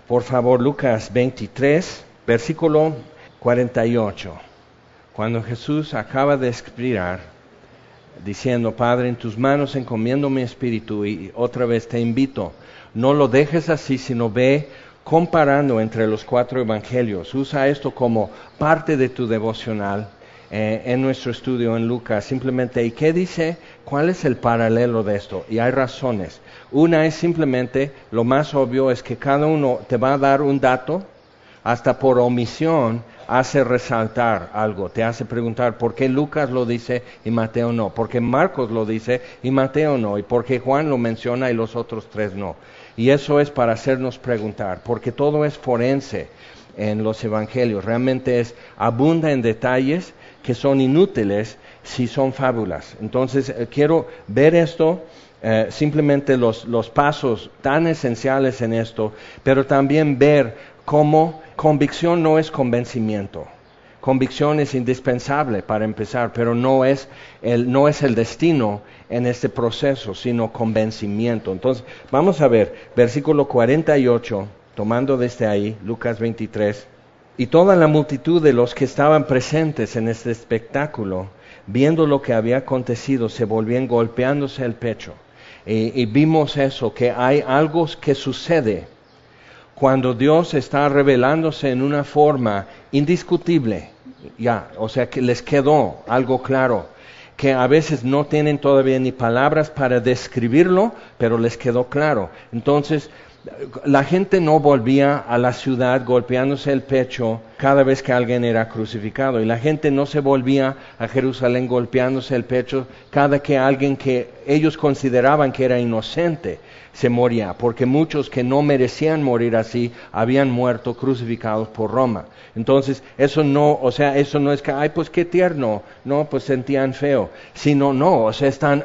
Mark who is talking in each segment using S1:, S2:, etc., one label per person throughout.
S1: Por favor, Lucas 23, versículo 48. Cuando Jesús acaba de expirar, diciendo, Padre, en tus manos encomiendo mi espíritu, y otra vez te invito, no lo dejes así, sino ve comparando entre los 4 evangelios. Usa esto como parte de tu devocional en nuestro estudio en Lucas. Simplemente, ¿y qué dice? ¿Cuál es el paralelo de esto? Y hay razones. Una es simplemente, lo más obvio es que cada uno te va a dar un dato, hasta por omisión hace resaltar algo, te hace preguntar por qué Lucas lo dice y Mateo no, por qué Marcos lo dice y Mateo no, y por qué Juan lo menciona y los otros 3 no. Y eso es para hacernos preguntar, porque todo es forense en los evangelios, realmente abunda en detalles que son inútiles si son fábulas. Entonces quiero ver esto, simplemente los pasos tan esenciales en esto, pero también ver cómo convicción no es convencimiento. Convicción es indispensable para empezar, pero no es el destino en este proceso, sino convencimiento. Entonces, vamos a ver, versículo 48, tomando desde ahí, Lucas 23. Y toda la multitud de los que estaban presentes en este espectáculo, viendo lo que había acontecido, se volvían golpeándose el pecho. Y vimos eso, que hay algo que sucede cuando Dios está revelándose en una forma indiscutible, o sea que les quedó algo claro, que a veces no tienen todavía ni palabras para describirlo, pero les quedó claro. Entonces, la gente no volvía a la ciudad golpeándose el pecho cada vez que alguien era crucificado, y la gente no se volvía a Jerusalén golpeándose el pecho cada que alguien que ellos consideraban que era inocente se moría, porque muchos que no merecían morir así habían muerto crucificados por Roma. Entonces, eso no es que, ay, pues qué tierno, no, pues sentían feo, sino están,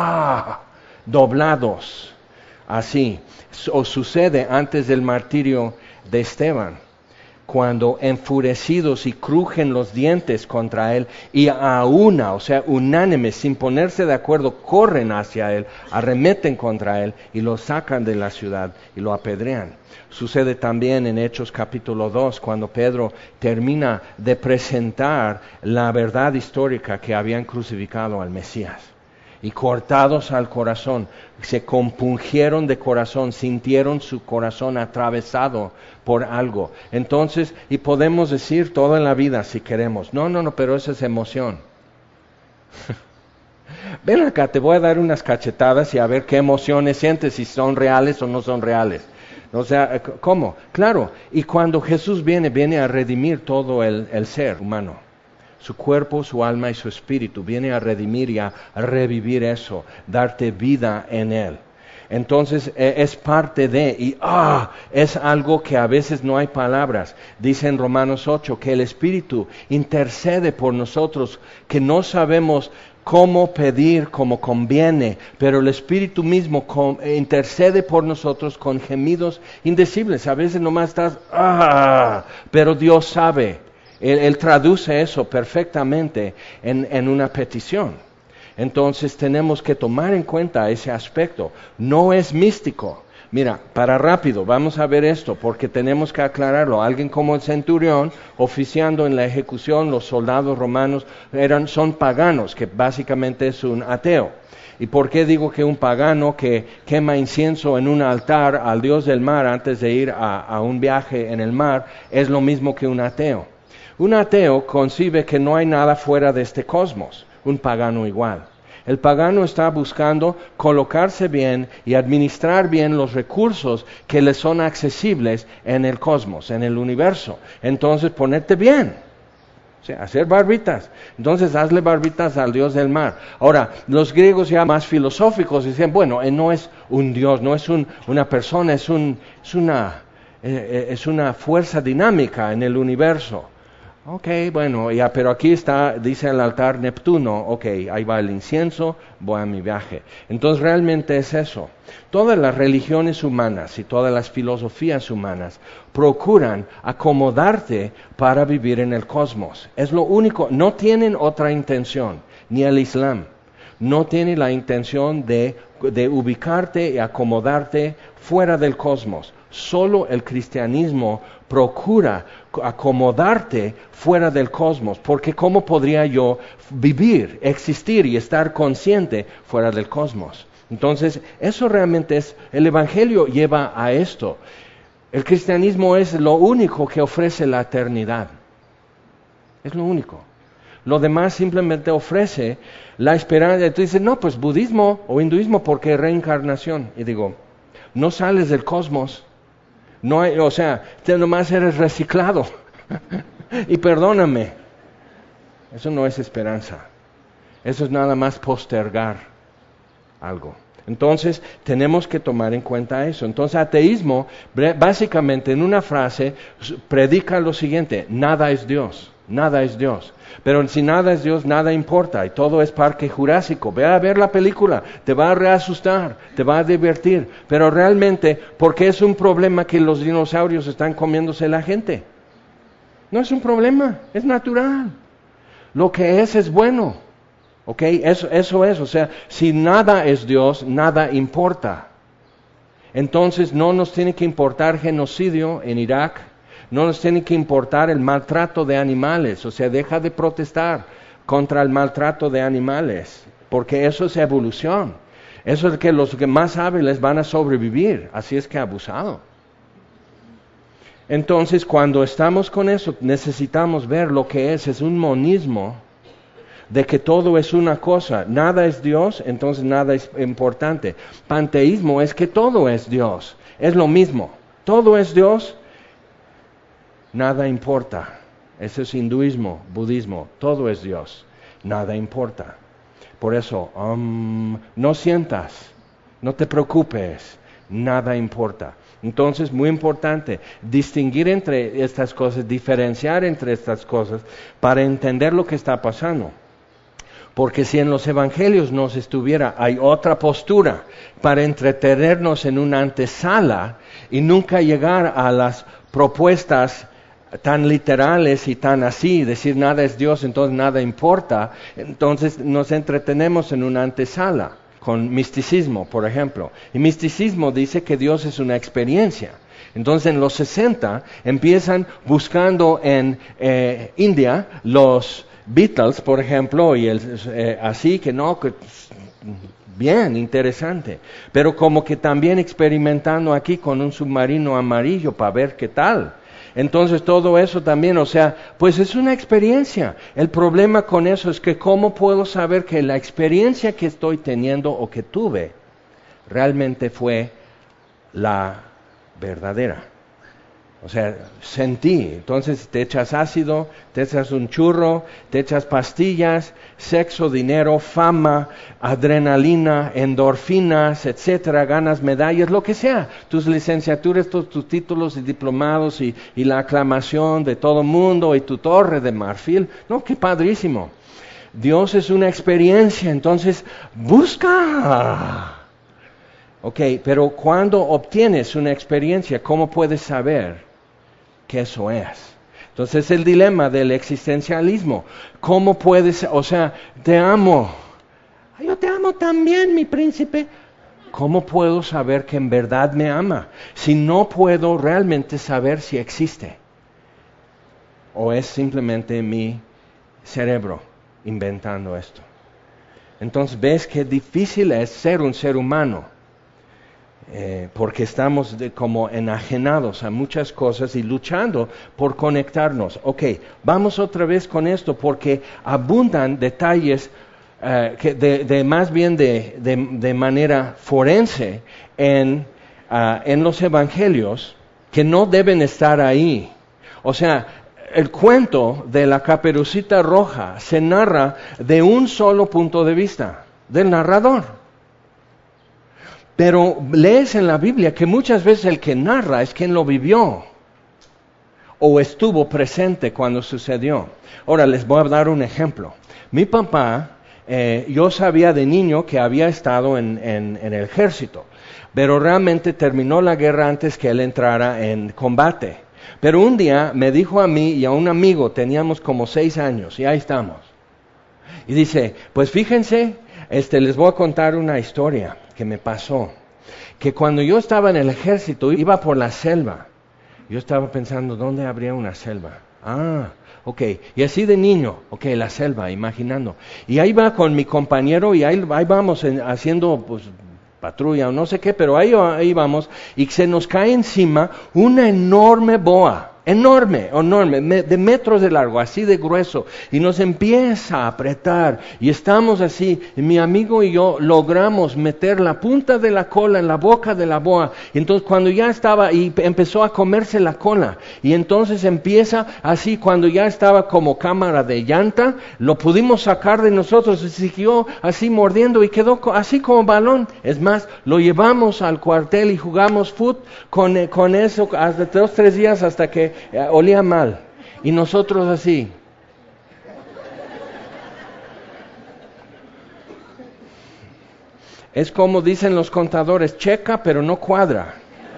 S1: doblados, así. O sucede antes del martirio de Esteban, cuando enfurecidos y crujen los dientes contra él, y unánimes, sin ponerse de acuerdo, corren hacia él, arremeten contra él y lo sacan de la ciudad y lo apedrean. Sucede también en Hechos capítulo 2, cuando Pedro termina de presentar la verdad histórica que habían crucificado al Mesías. Y cortados al corazón, se compungieron de corazón, sintieron su corazón atravesado por algo. Entonces, y podemos decir toda la vida si queremos, no, pero esa es emoción. Ven acá, te voy a dar unas cachetadas y a ver qué emociones sientes, si son reales o no son reales. O sea, ¿cómo? Claro, y cuando Jesús viene a redimir todo el ser humano. Su cuerpo, su alma y su espíritu, viene a redimir y a revivir eso, darte vida en él. Entonces es parte de, es algo que a veces no hay palabras. Dice en Romanos 8 que el Espíritu intercede por nosotros, que no sabemos cómo pedir como conviene, pero el Espíritu mismo intercede por nosotros con gemidos indecibles. A veces nomás estás, pero Dios sabe. Él traduce eso perfectamente en una petición. Entonces tenemos que tomar en cuenta ese aspecto. No es místico. Mira, para rápido, vamos a ver esto, porque tenemos que aclararlo. Alguien como el centurión, oficiando en la ejecución, los soldados romanos son paganos, que básicamente es un ateo. ¿Y por qué digo que un pagano que quema incienso en un altar al dios del mar antes de ir a un viaje en el mar es lo mismo que un ateo? Un ateo concibe que no hay nada fuera de este cosmos, un pagano igual. El pagano está buscando colocarse bien y administrar bien los recursos que le son accesibles en el cosmos, en el universo. Entonces, ponerte bien, o sea, hacer barbitas. Entonces, hazle barbitas al dios del mar. Ahora, los griegos ya más filosóficos dicen, bueno, él no es un dios, no es una persona, es una fuerza dinámica en el universo. Ok, bueno, pero aquí está, dice el altar Neptuno, ok, ahí va el incienso, voy a mi viaje. Entonces realmente es eso. Todas las religiones humanas y todas las filosofías humanas procuran acomodarte para vivir en el cosmos. Es lo único, no tienen otra intención, ni el Islam. no tiene la intención de ubicarte y acomodarte fuera del cosmos. Solo el cristianismo procura acomodarte fuera del cosmos, porque ¿cómo podría yo vivir, existir y estar consciente fuera del cosmos? Entonces, eso realmente es, el Evangelio lleva a esto. El cristianismo es lo único que ofrece la eternidad. Es lo único. Lo demás simplemente ofrece la esperanza. Tú dices, no, pues budismo o hinduismo porque reencarnación. Y digo, no sales del cosmos. No hay, o sea, nomás eres reciclado. Y perdóname, eso no es esperanza. Eso es nada más postergar algo. Entonces, tenemos que tomar en cuenta eso. Entonces, ateísmo, básicamente en una frase, predica lo siguiente: nada es Dios, nada es Dios. Pero si nada es Dios, nada importa, y todo es Parque Jurásico. Ve a ver la película, te va a reasustar, te va a divertir. Pero realmente, ¿por qué es un problema que los dinosaurios están comiéndose la gente? No es un problema, es natural. Lo que es bueno. ¿Ok? Eso es, o sea, si nada es Dios, nada importa. Entonces no nos tiene que importar genocidio en Irak, no nos tiene que importar el maltrato de animales, o sea, deja de protestar contra el maltrato de animales, porque eso es evolución. Eso es que los más hábiles van a sobrevivir, así es que abusado. Entonces, cuando estamos con eso, necesitamos ver lo que es un monismo, de que todo es una cosa, nada es Dios, entonces nada es importante. Panteísmo es que todo es Dios, es lo mismo, todo es Dios, nada importa. Eso es hinduismo, budismo, todo es Dios, nada importa. Por eso, no sientas, no te preocupes, nada importa. Entonces, muy importante, distinguir entre estas cosas, diferenciar entre estas cosas para entender lo que está pasando. Porque si en los evangelios nos estuviera, hay otra postura para entretenernos en una antesala y nunca llegar a las propuestas tan literales y tan así, decir nada es Dios, entonces nada importa, entonces nos entretenemos en una antesala, con misticismo, por ejemplo. Y misticismo dice que Dios es una experiencia. Entonces en los 60 empiezan buscando en India los Beatles, por ejemplo, y así que no, que bien, interesante, pero como que también experimentando aquí con un submarino amarillo para ver qué tal. Entonces todo eso también, o sea, pues es una experiencia. El problema con eso es que cómo puedo saber que la experiencia que estoy teniendo o que tuve realmente fue la verdadera. O sea, sentí, entonces te echas ácido, te echas un churro, te echas pastillas, sexo, dinero, fama, adrenalina, endorfinas, etcétera, ganas medallas, lo que sea, tus licenciaturas, tus títulos y diplomados y la aclamación de todo el mundo y tu torre de marfil. No, qué padrísimo. Dios es una experiencia, entonces busca. Ok, pero cuando obtienes una experiencia, ¿cómo puedes saber que eso es? Entonces el dilema del existencialismo, ¿cómo puedes, o sea, te amo, yo te amo también, mi príncipe? ¿Cómo puedo saber que en verdad me ama si no puedo realmente saber si existe? ¿O es simplemente mi cerebro inventando esto? Entonces ves qué difícil es ser un ser humano. Porque estamos como enajenados a muchas cosas y luchando por conectarnos. Ok, vamos otra vez con esto porque abundan detalles que más bien de manera forense en los evangelios que no deben estar ahí. O sea, el cuento de la Caperucita Roja se narra de un solo punto de vista, del narrador. Pero lees en la Biblia que muchas veces el que narra es quien lo vivió o estuvo presente cuando sucedió. Ahora les voy a dar un ejemplo. Mi papá, yo sabía de niño que había estado en el ejército, pero realmente terminó la guerra antes que él entrara en combate. Pero un día me dijo a mí y a un amigo, teníamos como 6 años y ahí estamos. Y dice, pues fíjense, Les voy a contar una historia que me pasó. Que cuando yo estaba en el ejército, iba por la selva. Yo estaba pensando, ¿dónde habría una selva? Ok. Y así de niño, la selva, imaginando. Y ahí va con mi compañero y ahí vamos haciendo pues patrulla o no sé qué, pero ahí vamos y se nos cae encima una enorme boa. Enorme, de metros de largo, así de grueso, y nos empieza a apretar, y estamos así, y mi amigo y yo logramos meter la punta de la cola en la boca de la boa, y entonces cuando ya estaba, y empezó a comerse la cola, y entonces empieza así, cuando ya estaba como cámara de llanta, lo pudimos sacar de nosotros, y siguió así mordiendo, y quedó así como balón. Es más, lo llevamos al cuartel y jugamos fútbol con eso hasta 2-3 días hasta que olía mal. Y nosotros así. Es como dicen los contadores, checa pero no cuadra.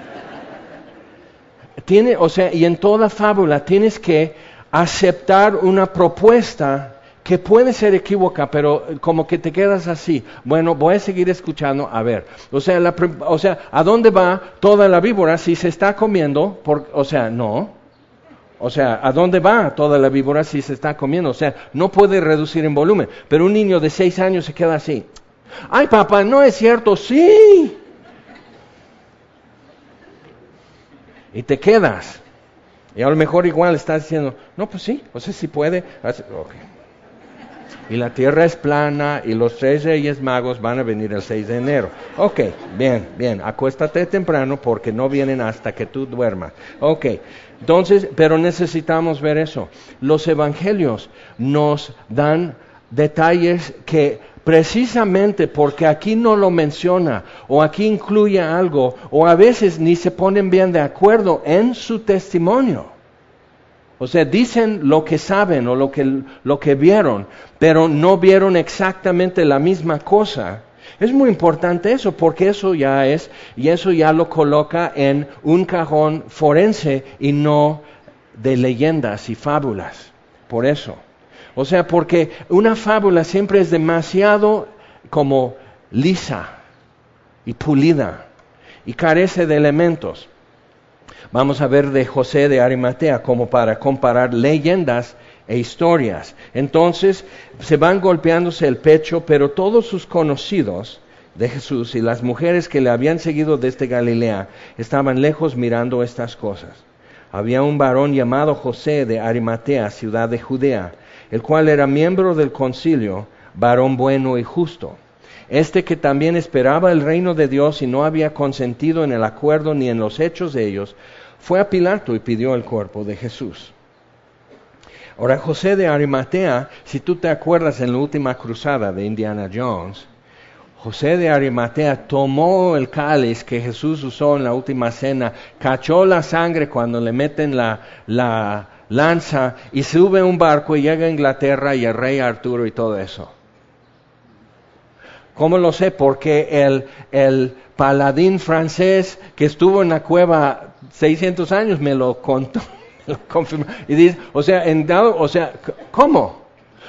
S1: Y en toda fábula tienes que aceptar una propuesta que puede ser equívoca, pero como que te quedas así. Bueno, voy a seguir escuchando, a ver. ¿A dónde va toda la víbora si se está comiendo? No. ¿A dónde va toda la víbora si se está comiendo? No puede reducir en volumen. Pero un niño de 6 años se queda así. ¡Ay, papá, no es cierto! ¡Sí! Y te quedas. Y a lo mejor igual estás diciendo, no, pues sí, sí puede. Okay. Y la tierra es plana y los 3 Reyes Magos van a venir el 6 de enero. Ok, bien, acuéstate temprano porque no vienen hasta que tú duermas. Ok, entonces, pero necesitamos ver eso. Los evangelios nos dan detalles que precisamente porque aquí no lo menciona o aquí incluye algo o a veces ni se ponen bien de acuerdo en su testimonio. Dicen lo que saben o lo que vieron, pero no vieron exactamente la misma cosa. Es muy importante eso, porque eso ya lo coloca en un cajón forense y no de leyendas y fábulas. Por eso. Porque una fábula siempre es demasiado como lisa y pulida y carece de elementos. Vamos a ver de José de Arimatea como para comparar leyendas e historias. Entonces se van golpeándose el pecho, pero todos sus conocidos de Jesús y las mujeres que le habían seguido desde Galilea estaban lejos mirando estas cosas. Había un varón llamado José de Arimatea, ciudad de Judea, el cual era miembro del concilio, varón bueno y justo. Que también esperaba el reino de Dios y no había consentido en el acuerdo ni en los hechos de ellos, fue a Pilato y pidió el cuerpo de Jesús. Ahora, José de Arimatea, si tú te acuerdas en la última cruzada de Indiana Jones, José de Arimatea tomó el cáliz que Jesús usó en la última cena, cachó la sangre cuando le meten la lanza y sube a un barco y llega a Inglaterra y el rey Arturo y todo eso. ¿Cómo lo sé? Porque el paladín francés que estuvo en la cueva 600 años me lo contó, me lo confirmó. Y dice, ¿cómo?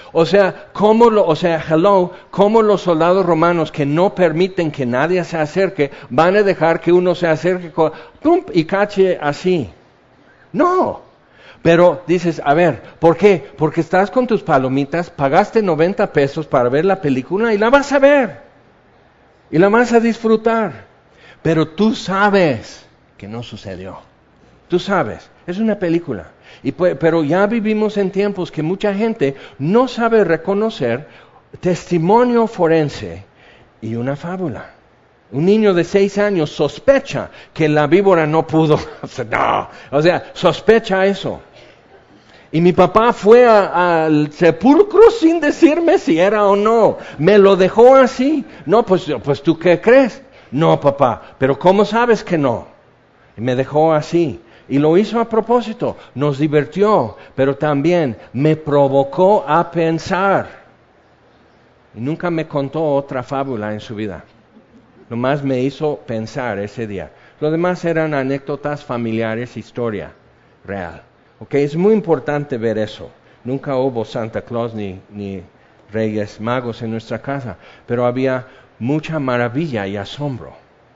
S1: ¿Cómo los soldados romanos que no permiten que nadie se acerque, van a dejar que uno se acerque y cache así? No. Pero dices, a ver, ¿por qué? Porque estás con tus palomitas, pagaste 90 pesos para ver la película y la vas a ver. Y la vas a disfrutar. Pero tú sabes que no sucedió. Tú sabes, es una película. Pero ya vivimos en tiempos que mucha gente no sabe reconocer testimonio forense y una fábula. Un niño de 6 años sospecha que la víbora no pudo. Sospecha eso. Y mi papá fue al sepulcro sin decirme si era o no. Me lo dejó así. No, pues ¿tú qué crees? No, papá, pero ¿cómo sabes que no? Y me dejó así. Y lo hizo a propósito. Nos divirtió, pero también me provocó a pensar. Y nunca me contó otra fábula en su vida. Nomás me hizo pensar ese día. Lo demás eran anécdotas familiares, historia real. Es muy importante ver eso. Nunca hubo Santa Claus ni Reyes Magos en nuestra casa, pero había mucha maravilla y asombro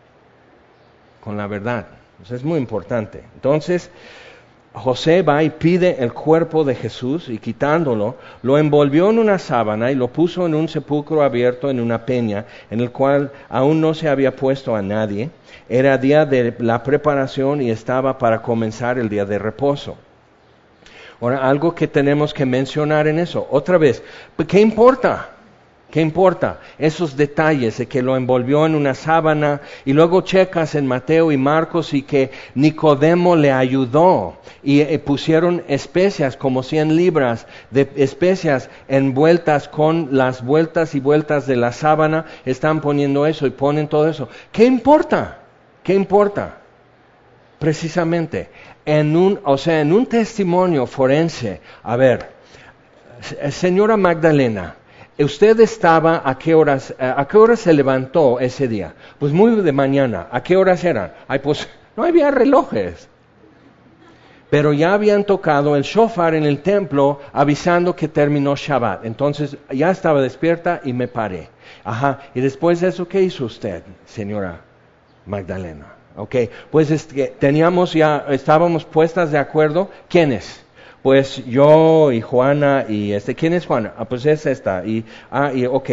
S1: con la verdad. Eso es muy importante. Entonces, José va y pide el cuerpo de Jesús y quitándolo, lo envolvió en una sábana y lo puso en un sepulcro abierto en una peña, en el cual aún no se había puesto a nadie. Era día de la preparación y estaba para comenzar el día de reposo. Ahora, algo que tenemos que mencionar en eso, otra vez, ¿qué importa? ¿Qué importa? Esos detalles de que lo envolvió en una sábana y luego checas en Mateo y Marcos y que Nicodemo le ayudó y pusieron especias como 100 libras de especias envueltas con las vueltas y vueltas de la sábana, están poniendo eso y ponen todo eso. ¿Qué importa? ¿Qué importa? Precisamente, en un testimonio forense, a ver, señora Magdalena, ¿usted estaba a qué horas se levantó ese día? Pues muy de mañana. ¿A qué horas eran? Ay, pues no había relojes. Pero ya habían tocado el shofar en el templo avisando que terminó Shabbat. Entonces ya estaba despierta y me paré. Ajá. Y después de eso, ¿qué hizo usted, señora Magdalena? Ok. Pues estábamos puestas de acuerdo. ¿Quiénes? Pues yo y Juana y ¿quién es Juana? Ah, pues es esta ok.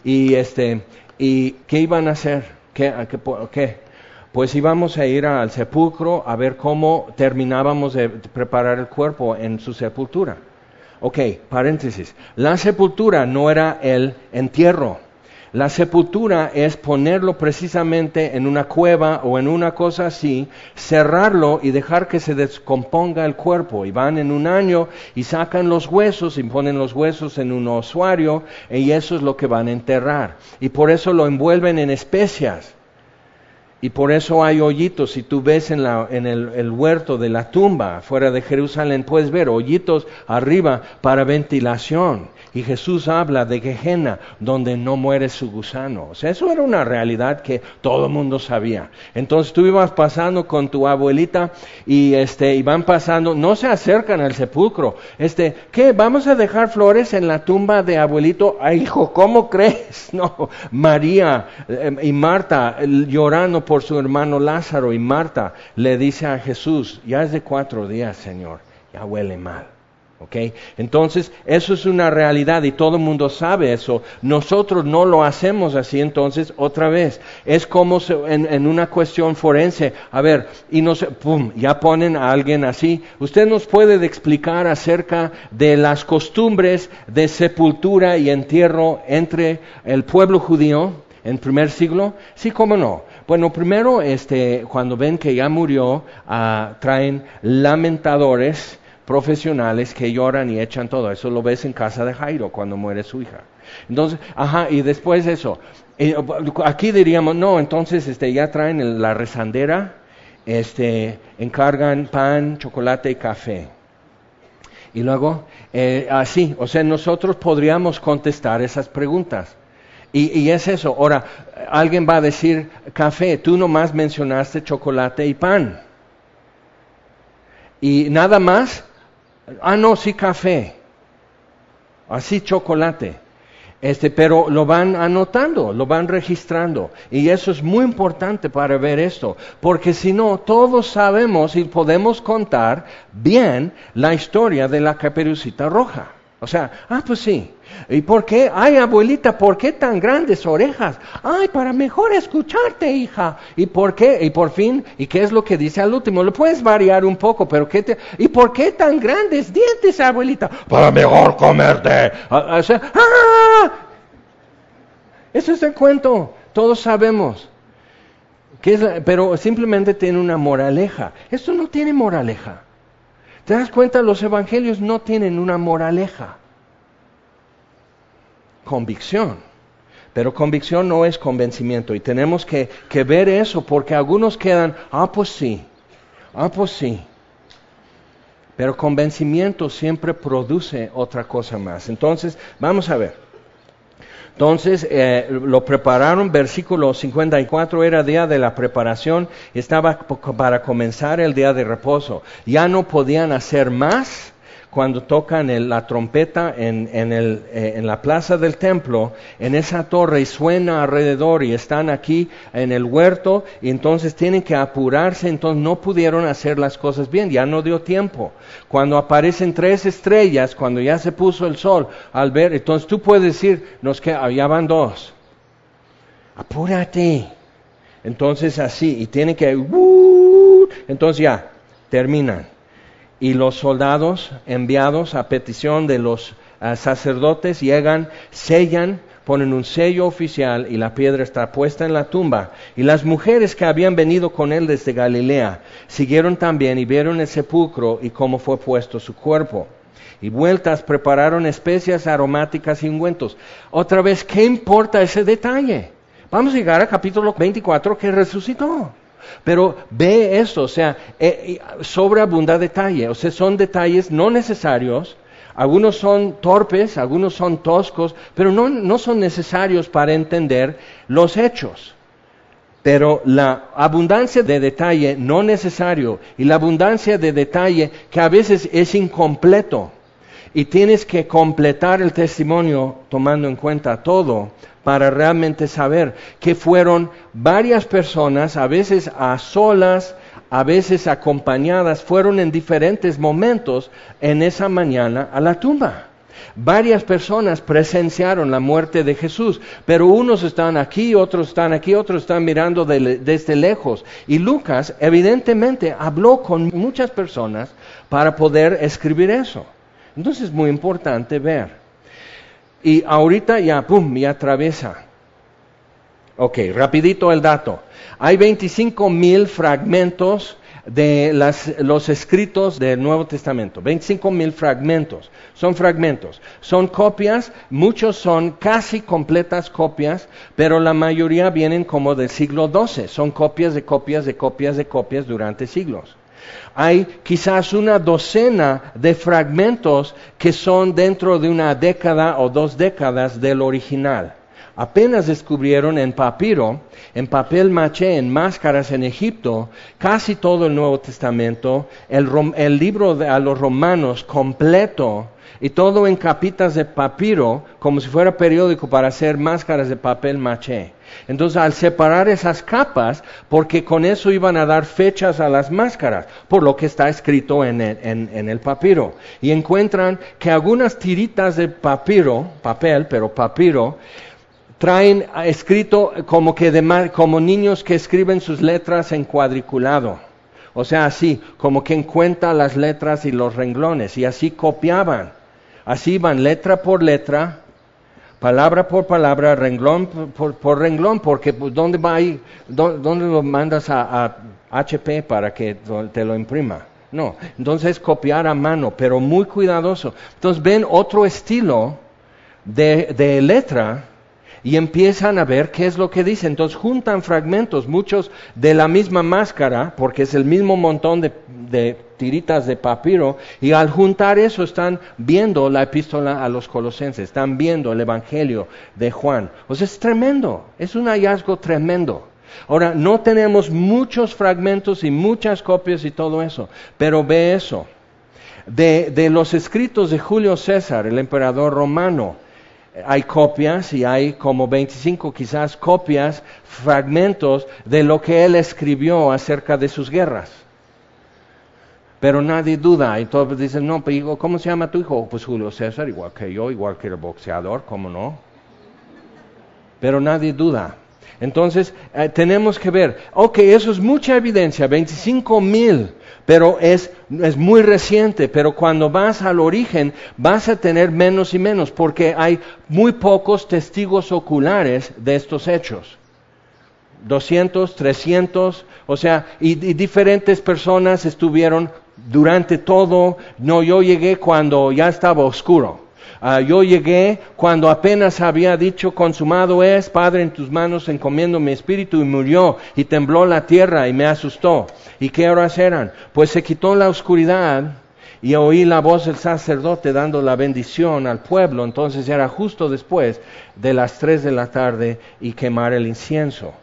S1: ¿Y qué iban a hacer? ¿Qué? Pues íbamos a ir al sepulcro a ver cómo terminábamos de preparar el cuerpo en su sepultura. Ok, paréntesis. La sepultura no era el entierro. La sepultura es ponerlo precisamente en una cueva o en una cosa así, cerrarlo y dejar que se descomponga el cuerpo. Y van en un año y sacan los huesos y ponen los huesos en un osuario y eso es lo que van a enterrar. Y por eso lo envuelven en especias. Y por eso hay hoyitos. Si tú ves en el huerto de la tumba fuera de Jerusalén, puedes ver hoyitos arriba para ventilación. Y Jesús habla de Gehenna, donde no muere su gusano. O sea, eso era una realidad que todo el mundo sabía. Entonces tú ibas pasando con tu abuelita y van pasando, no se acercan al sepulcro. ¿Qué? ¿Vamos a dejar flores en la tumba de abuelito? Ay, hijo, ¿cómo crees? No, María y Marta llorando por su hermano Lázaro, y Marta le dice a Jesús, ya es de 4 días, Señor, ya huele mal. ¿Okay? Entonces, eso es una realidad y todo el mundo sabe eso. Nosotros no lo hacemos así, entonces, otra vez, es como en una cuestión forense. A ver, y ya ponen a alguien así. ¿Usted nos puede explicar acerca de las costumbres de sepultura y entierro entre el pueblo judío en primer siglo? Sí, cómo no. Bueno, primero, cuando ven que ya murió, traen lamentadores profesionales que lloran y echan todo. Eso lo ves en casa de Jairo cuando muere su hija. Entonces, y después eso. Aquí diríamos, no, entonces ya traen la rezandera, encargan pan, chocolate y café. Y luego, así, o sea, nosotros podríamos contestar esas preguntas. Y es eso. Ahora, alguien va a decir, café, tú nomás mencionaste chocolate y pan. ¿Y nada más? No, sí, café. Así chocolate. Pero lo van anotando, lo van registrando. Y eso es muy importante para ver esto. Porque si no, todos sabemos y podemos contar bien la historia de la Caperucita Roja. O sea, pues sí. ¿Y por qué? Ay, abuelita, ¿por qué tan grandes orejas? Ay, para mejor escucharte, hija. ¿Y por qué? Y por fin, ¿y qué es lo que dice al último? Lo puedes variar un poco, pero ¿y por qué tan grandes dientes, abuelita? Para mejor comerte. Eso es el cuento, todos sabemos. Pero simplemente tiene una moraleja. Esto no tiene moraleja. ¿Te das cuenta? Los evangelios no tienen una moraleja. Convicción. Pero convicción no es convencimiento. Y tenemos que ver eso porque algunos quedan, pues sí. Pero convencimiento siempre produce otra cosa más. Entonces, vamos a ver. Entonces, lo prepararon, versículo 54, era día de la preparación, estaba para comenzar el día de reposo. Ya no podían hacer más cuando tocan la trompeta en la plaza del templo, en esa torre, y suena alrededor, y están aquí en el huerto, y entonces tienen que apurarse, entonces no pudieron hacer las cosas bien, ya no dio tiempo. Cuando aparecen 3 estrellas, cuando ya se puso el sol, al ver, entonces tú puedes decir, ya van 2. Apúrate. Entonces así, y tienen que, entonces ya, terminan. Y los soldados enviados a petición de los sacerdotes llegan, sellan, ponen un sello oficial y la piedra está puesta en la tumba. Y las mujeres que habían venido con él desde Galilea siguieron también y vieron el sepulcro y cómo fue puesto su cuerpo. Y vueltas prepararon especias aromáticas y ungüentos. Otra vez, ¿qué importa ese detalle? Vamos a llegar al capítulo 24 que resucitó. Pero ve esto, o sea, sobreabunda detalle, o sea, son detalles no necesarios, algunos son torpes, algunos son toscos, pero no son necesarios para entender los hechos. Pero la abundancia de detalle no necesario y la abundancia de detalle que a veces es incompleto y tienes que completar el testimonio tomando en cuenta todo, para realmente saber que fueron varias personas, a veces a solas, a veces acompañadas, fueron en diferentes momentos en esa mañana a la tumba. Varias personas presenciaron la muerte de Jesús, pero unos están aquí, otros están mirando desde lejos. Y Lucas evidentemente habló con muchas personas para poder escribir eso. Entonces es muy importante ver. Y ahorita ya atraviesa. Ok, rapidito el dato. Hay 25,000 fragmentos de los escritos del Nuevo Testamento. 25,000 fragmentos. Son copias, muchos son casi completas copias, pero la mayoría vienen como del siglo XII. Son copias de copias durante siglos. Hay quizás una docena de fragmentos que son dentro de una década o 2 décadas del original. Apenas descubrieron en papiro, en papel maché, en máscaras en Egipto, casi todo el Nuevo Testamento, el libro a los Romanos completo, y todo en capitas de papiro, como si fuera periódico para hacer máscaras de papel maché. Entonces, al separar esas capas, porque con eso iban a dar fechas a las máscaras, por lo que está escrito en el papiro. Y encuentran que algunas tiritas de papiro, traen escrito como niños que escriben sus letras en cuadriculado. O sea, así, como que encuentra las letras y los renglones, y así copiaban. Así iban letra por letra, palabra por palabra, renglón por renglón, porque ¿dónde va ahí? ¿Dónde lo mandas a HP para que te lo imprima? No, entonces copiar a mano, pero muy cuidadoso. Entonces ven otro estilo de letra y empiezan a ver qué es lo que dice. Entonces juntan fragmentos, muchos de la misma máscara, porque es el mismo montón de tiritas de papiro, y al juntar eso están viendo la epístola a los Colosenses, están viendo el Evangelio de Juan. O sea, es tremendo, es un hallazgo tremendo. Ahora, no tenemos muchos fragmentos y muchas copias y todo eso, pero ve eso. De los escritos de Julio César, el emperador romano, hay copias y hay como 25 quizás copias, fragmentos de lo que él escribió acerca de sus guerras. Pero nadie duda, y todos dicen, no, pero ¿cómo se llama tu hijo? Pues Julio César, igual que yo, igual que el boxeador, ¿cómo no? Pero nadie duda. Entonces, tenemos que ver, ok, eso es mucha evidencia, 25,000, pero es muy reciente, pero cuando vas al origen vas a tener menos y menos, porque hay muy pocos testigos oculares de estos hechos. 200, 300, o sea, y diferentes personas estuvieron durante todo. No, yo llegué cuando ya estaba oscuro. Yo llegué cuando apenas había dicho, consumado es, Padre, en tus manos encomiendo mi espíritu, y murió, y tembló la tierra, y me asustó. ¿Y qué horas eran? Pues se quitó la oscuridad, y oí la voz del sacerdote dando la bendición al pueblo. Entonces era justo después de las 3 de la tarde, y quemar el incienso.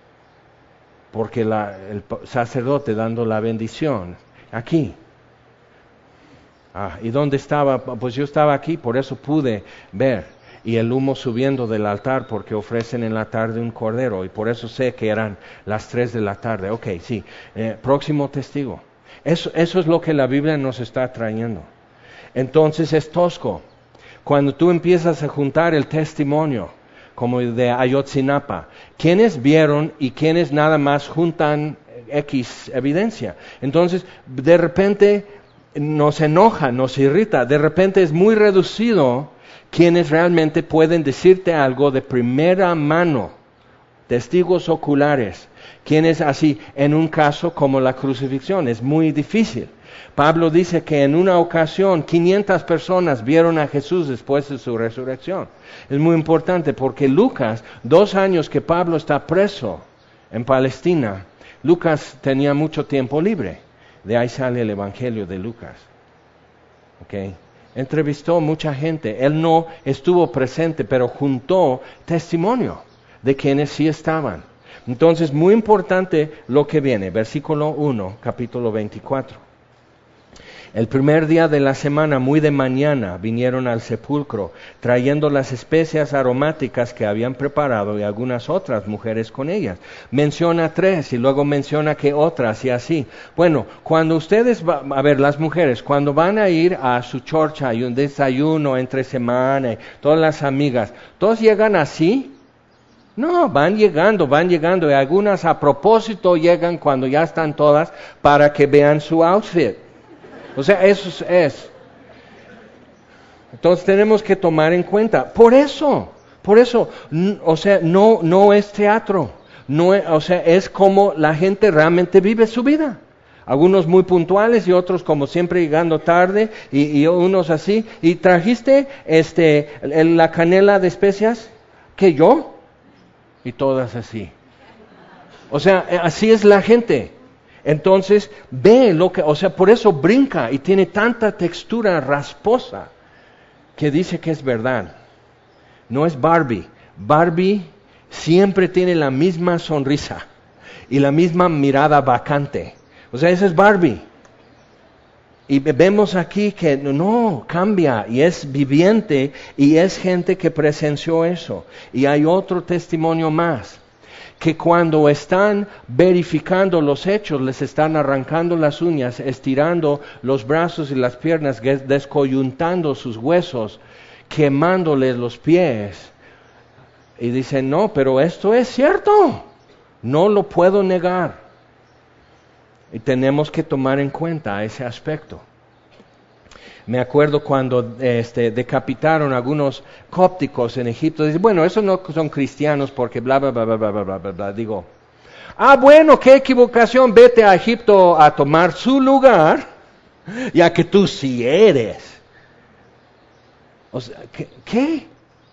S1: Porque el sacerdote dando la bendición, aquí. ¿Y dónde estaba? Pues yo estaba aquí, por eso pude ver. Y el humo subiendo del altar, porque ofrecen en la tarde un cordero, y por eso sé que eran las 3 de la tarde. Ok, sí. Próximo testigo. Eso es lo que la Biblia nos está trayendo. Entonces es tosco. Cuando tú empiezas a juntar el testimonio, como de Ayotzinapa, ¿quiénes vieron y quiénes nada más juntan X evidencia? Entonces, de repente nos enoja, nos irrita, de repente es muy reducido quienes realmente pueden decirte algo de primera mano, testigos oculares, quienes así, en un caso como la crucifixión, es muy difícil. Pablo dice que en una ocasión 500 personas vieron a Jesús después de su resurrección. Es muy importante porque Lucas, 2 años que Pablo está preso en Palestina, Lucas tenía mucho tiempo libre. De ahí sale el Evangelio de Lucas. ¿Okay? Entrevistó mucha gente. Él no estuvo presente, pero juntó testimonio de quienes sí estaban. Entonces, muy importante lo que viene. Versículo 1, capítulo 24. El primer día de la semana, muy de mañana, vinieron al sepulcro, trayendo las especias aromáticas que habían preparado y algunas otras mujeres con ellas. Menciona 3 y luego menciona que otras y así. Bueno, cuando ustedes, las mujeres, cuando van a ir a su chorcha y un desayuno entre semana, todas las amigas, ¿todos llegan así? No, van llegando, y algunas a propósito llegan cuando ya están todas para que vean su outfit. O sea, eso es. Entonces tenemos que tomar en cuenta. Por eso, o sea, no es teatro. O sea, es como la gente realmente vive su vida. Algunos muy puntuales y otros como siempre llegando tarde y unos así. ¿Y trajiste la canela de especias? ¿Que yo? Y todas así. O sea, así es la gente. Entonces, ve por eso brinca y tiene tanta textura rasposa que dice que es verdad. No es Barbie. Barbie siempre tiene la misma sonrisa y la misma mirada vacante. O sea, esa es Barbie. Y vemos aquí que no, cambia y es viviente y es gente que presenció eso. Y hay otro testimonio más. Que cuando están verificando los hechos, les están arrancando las uñas, estirando los brazos y las piernas, descoyuntando sus huesos, quemándoles los pies. Y dicen, no, pero esto es cierto, no lo puedo negar. Y tenemos que tomar en cuenta ese aspecto. Me acuerdo cuando decapitaron a algunos cópticos en Egipto. Dicen, bueno, esos no son cristianos porque bla, bla, bla, bla, bla, bla, bla, bla. Digo, bueno, qué equivocación, vete a Egipto a tomar su lugar, ya que tú sí eres. O sea, ¿qué?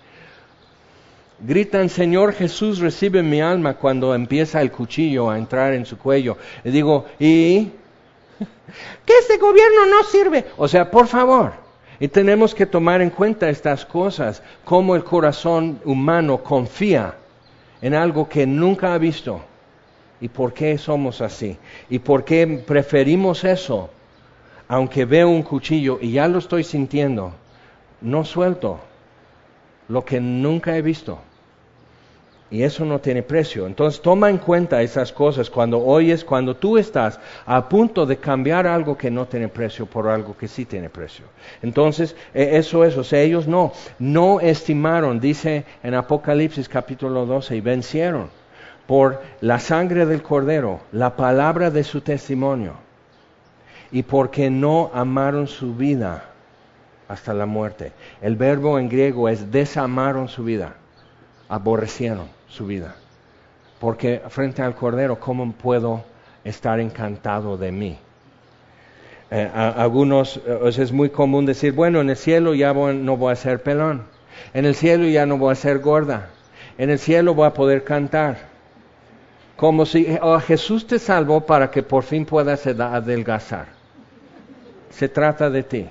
S1: Gritan, Señor Jesús, recibe mi alma cuando empieza el cuchillo a entrar en su cuello. Y digo, ¿y? Que este gobierno no sirve. O sea, por favor. Y tenemos que tomar en cuenta estas cosas, cómo el corazón humano confía en algo que nunca ha visto. ¿Y por qué somos así? ¿Y por qué preferimos eso? Aunque veo un cuchillo y ya lo estoy sintiendo, no suelto lo que nunca he visto. Y eso no tiene precio. Entonces toma en cuenta esas cosas cuando tú estás a punto de cambiar algo que no tiene precio por algo que sí tiene precio. Entonces eso es, o sea, ellos no estimaron, dice en Apocalipsis capítulo 12, y vencieron por la sangre del Cordero, la palabra de su testimonio, y porque no amaron su vida hasta la muerte. El verbo en griego es desamaron su vida, aborrecieron su vida. Porque frente al Cordero, ¿cómo puedo estar encantado de mí? Algunos, es muy común decir, bueno, en el cielo ya no voy a ser pelón, en el cielo ya no voy a ser gorda, en el cielo voy a poder cantar. Como si Jesús te salvó para que por fin puedas adelgazar. Se trata de ti.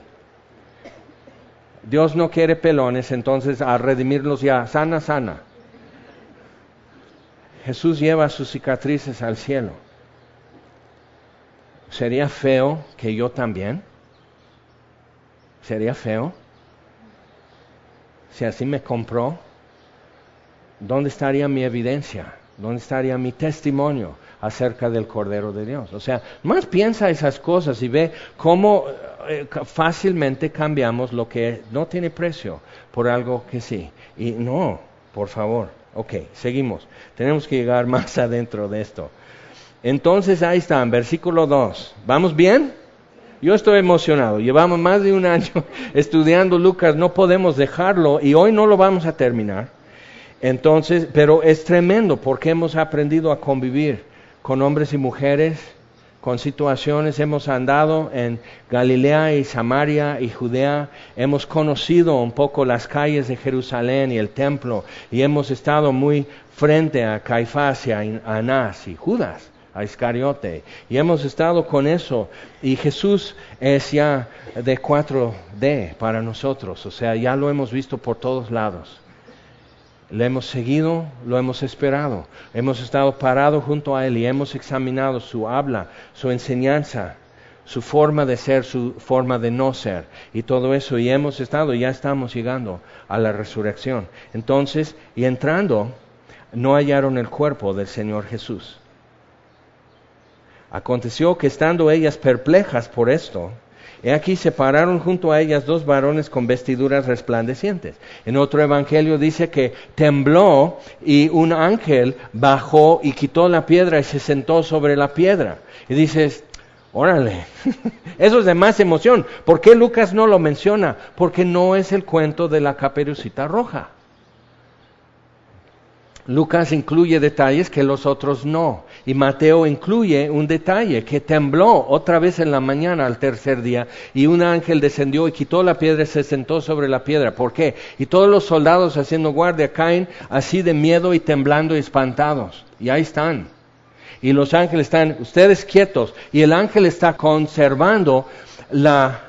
S1: Dios no quiere pelones, entonces a redimirlos ya, sana. Jesús lleva sus cicatrices al cielo. ¿Sería feo que yo también? ¿Sería feo? Si así me compró, ¿dónde estaría mi evidencia? ¿Dónde estaría mi testimonio acerca del Cordero de Dios? O sea, más piensa esas cosas y ve cómo fácilmente cambiamos lo que no tiene precio por algo que sí. Y no, por favor. Ok, seguimos. Tenemos que llegar más adentro de esto. Entonces ahí está, en versículo 2. ¿Vamos bien? Yo estoy emocionado. Llevamos más de un año estudiando Lucas, no podemos dejarlo y hoy no lo vamos a terminar. Entonces, pero es tremendo porque hemos aprendido a convivir con hombres y mujeres, con situaciones. Hemos andado en Galilea y Samaria y Judea, hemos conocido un poco las calles de Jerusalén y el templo, y hemos estado muy frente a Caifás y a Anás y Judas, a Iscariote, y hemos estado con eso, y Jesús es ya de 4D para nosotros, o sea, ya lo hemos visto por todos lados. Le hemos seguido, lo hemos esperado, hemos estado parados junto a Él y hemos examinado su habla, su enseñanza, su forma de ser, su forma de no ser y todo eso, y hemos estado, ya estamos llegando a la resurrección. Entonces, y entrando, no hallaron el cuerpo del Señor Jesús. Aconteció que estando ellas perplejas por esto, he aquí se pararon junto a ellas dos varones con vestiduras resplandecientes. En otro evangelio dice que tembló y un ángel bajó y quitó la piedra y se sentó sobre la piedra. Y dices, órale, eso es de más emoción. ¿Por qué Lucas no lo menciona? Porque no es el cuento de la Caperucita Roja. Lucas incluye detalles que los otros no. Y Mateo incluye un detalle, que tembló otra vez en la mañana al tercer día, y un ángel descendió y quitó la piedra y se sentó sobre la piedra. ¿Por qué? Y todos los soldados haciendo guardia caen así de miedo y temblando y espantados. Y ahí están. Y los ángeles están, ustedes quietos. Y el ángel está conservando la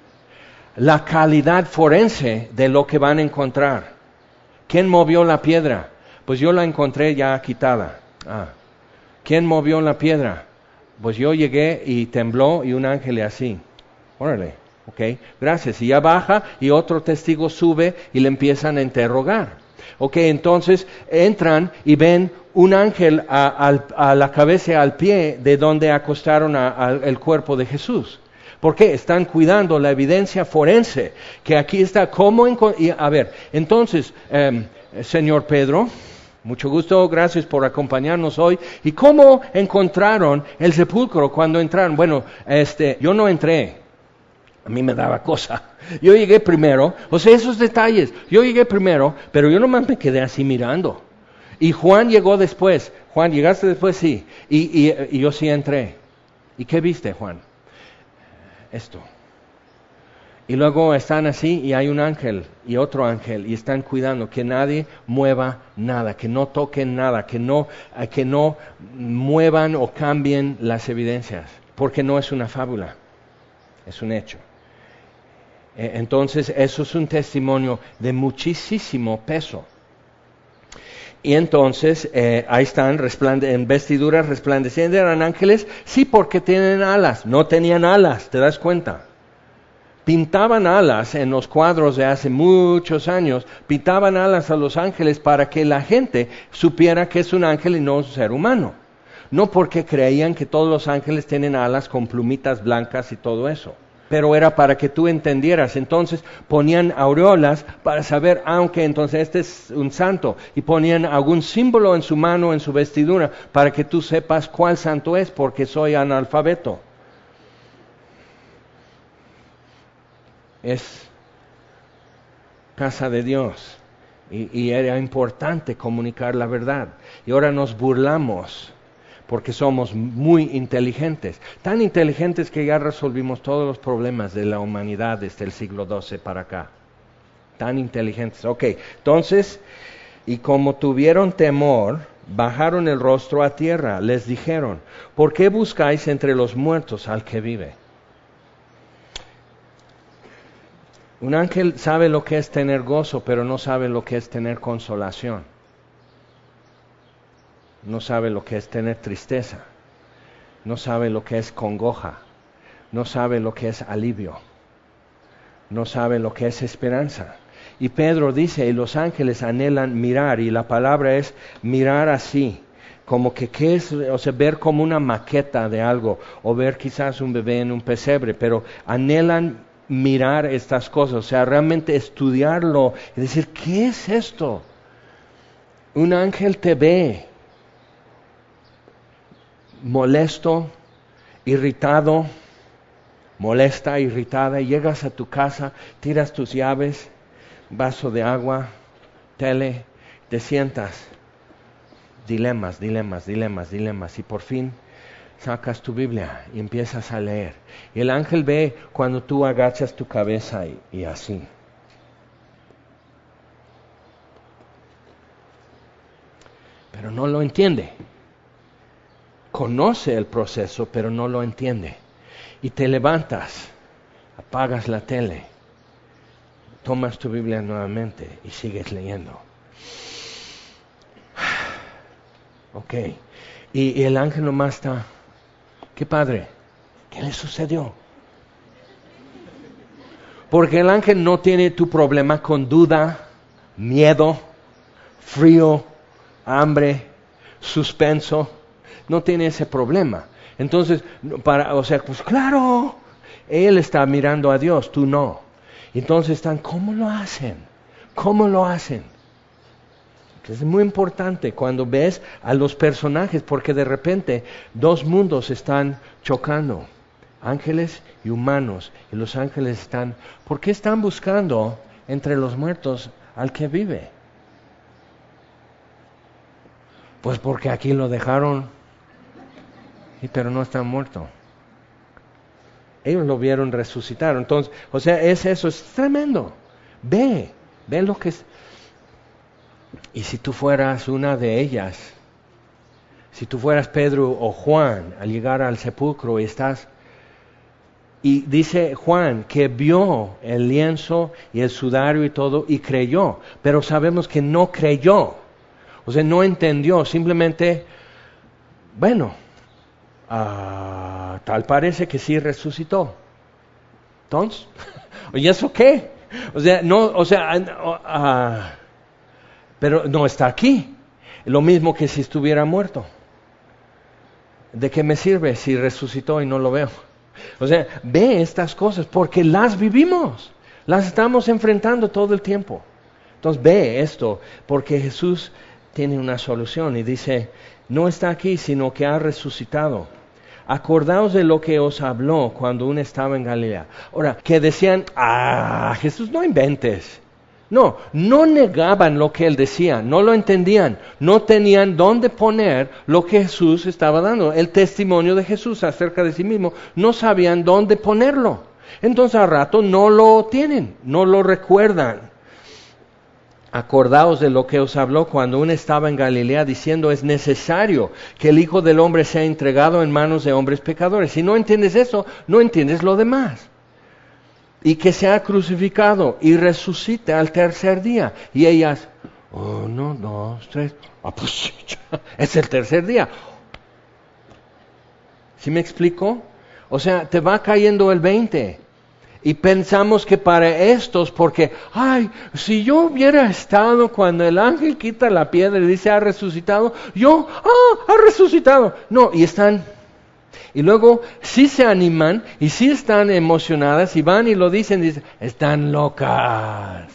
S1: calidad forense de lo que van a encontrar. ¿Quién movió la piedra? Pues yo la encontré ya quitada. ¿Quién movió la piedra? Pues yo llegué y tembló y un ángel así. Órale, ok, gracias. Y ya baja y otro testigo sube y le empiezan a interrogar. Ok, entonces entran y ven un ángel a la cabeza, al pie de donde acostaron el cuerpo de Jesús. ¿Por qué? Están cuidando la evidencia forense, que aquí está. A ver, entonces, señor Pedro, mucho gusto, gracias por acompañarnos hoy. ¿Y cómo encontraron el sepulcro cuando entraron? Bueno, yo no entré, a mí me daba cosa. Yo llegué primero, o sea, esos detalles. Yo llegué primero, pero yo nomás me quedé así mirando. Y Juan llegó después. Juan, ¿llegaste después? Sí. Y yo sí entré. ¿Y qué viste, Juan? Esto. Y luego están así y hay un ángel y otro ángel y están cuidando que nadie mueva nada, que no toquen nada, que no muevan o cambien las evidencias, porque no es una fábula, es un hecho. Entonces eso es un testimonio de muchísimo peso. Y entonces ahí están en vestiduras resplandecientes, ¿eran ángeles? Sí, porque tienen alas, no tenían alas, ¿te das cuenta? Pintaban alas en los cuadros de hace muchos años, pintaban alas a los ángeles para que la gente supiera que es un ángel y no un ser humano. No porque creían que todos los ángeles tienen alas con plumitas blancas y todo eso. Pero era para que tú entendieras. Entonces ponían aureolas para saber, aunque entonces este es un santo. Y ponían algún símbolo en su mano, en su vestidura, para que tú sepas cuál santo es, porque soy analfabeto. Es casa de Dios y era importante comunicar la verdad. Y ahora nos burlamos porque somos muy inteligentes, tan inteligentes que ya resolvimos todos los problemas de la humanidad desde el siglo XII para acá. Tan inteligentes. Ok, entonces, y como tuvieron temor, bajaron el rostro a tierra, les dijeron, ¿por qué buscáis entre los muertos al que vive? Un ángel sabe lo que es tener gozo, pero no sabe lo que es tener consolación. No sabe lo que es tener tristeza. No sabe lo que es congoja. No sabe lo que es alivio. no sabe lo que es esperanza. Y Pedro dice, y los ángeles anhelan mirar, y la palabra es mirar así, como que ¿qué es? O sea, ver como una maqueta de algo, o ver quizás un bebé en un pesebre, pero anhelan mirar estas cosas, o sea, realmente estudiarlo y decir, ¿qué es esto? Un ángel te ve molesto, irritado, molesta, irritada, y llegas a tu casa, tiras tus llaves, vaso de agua, tele, te sientas, dilemas, y por fin sacas tu Biblia y empiezas a leer. Y el ángel ve cuando tú agachas tu cabeza y así. Pero no lo entiende. Conoce el proceso, pero no lo entiende. Y te levantas, apagas la tele, tomas tu Biblia nuevamente y sigues leyendo. Ok. Y el ángel nomás está, ¿qué padre? ¿Qué le sucedió? Porque el ángel no tiene tu problema con duda, miedo, frío, hambre, suspenso. No tiene ese problema. Entonces, pues claro, él está mirando a Dios, tú no. Entonces están, ¿cómo lo hacen? ¿Cómo lo hacen? Es muy importante cuando ves a los personajes, porque de repente dos mundos están chocando, ángeles y humanos, y los ángeles están, ¿por qué están buscando entre los muertos al que vive? Pues porque aquí lo dejaron, pero no está muerto. Ellos lo vieron resucitar. Entonces, o sea, eso es tremendo. Ve lo que es. Y si tú fueras una de ellas, si tú fueras Pedro o Juan al llegar al sepulcro y dice Juan que vio el lienzo y el sudario y todo y creyó, pero sabemos que no creyó, o sea, no entendió, simplemente, bueno, tal parece que sí resucitó. Entonces, ¿y eso qué? Pero no está aquí. Lo mismo que si estuviera muerto. ¿De qué me sirve si resucitó y no lo veo? O sea, ve estas cosas porque las vivimos. Las estamos enfrentando todo el tiempo. Entonces ve esto porque Jesús tiene una solución y dice, no está aquí sino que ha resucitado. Acordaos de lo que os habló cuando aún estaba en Galilea. Ahora, que decían, Jesús, no inventes. No negaban lo que él decía, no lo entendían, no tenían dónde poner lo que Jesús estaba dando, el testimonio de Jesús acerca de sí mismo, no sabían dónde ponerlo. Entonces al rato no lo tienen, no lo recuerdan. Acordaos de lo que os habló cuando aún estaba en Galilea, diciendo, es necesario que el Hijo del Hombre sea entregado en manos de hombres pecadores. Si no entiendes eso, no entiendes lo demás. Y que sea crucificado y resucite al tercer día. Y ellas, 1, 2, 3, pues es el tercer día. ¿Sí me explico? O sea, te va cayendo el 20. Y pensamos que para estos, porque, si yo hubiera estado cuando el ángel quita la piedra y dice, ha resucitado, ha resucitado. No, y están, y luego sí se animan, y sí están emocionadas, y van y lo dicen, están locas.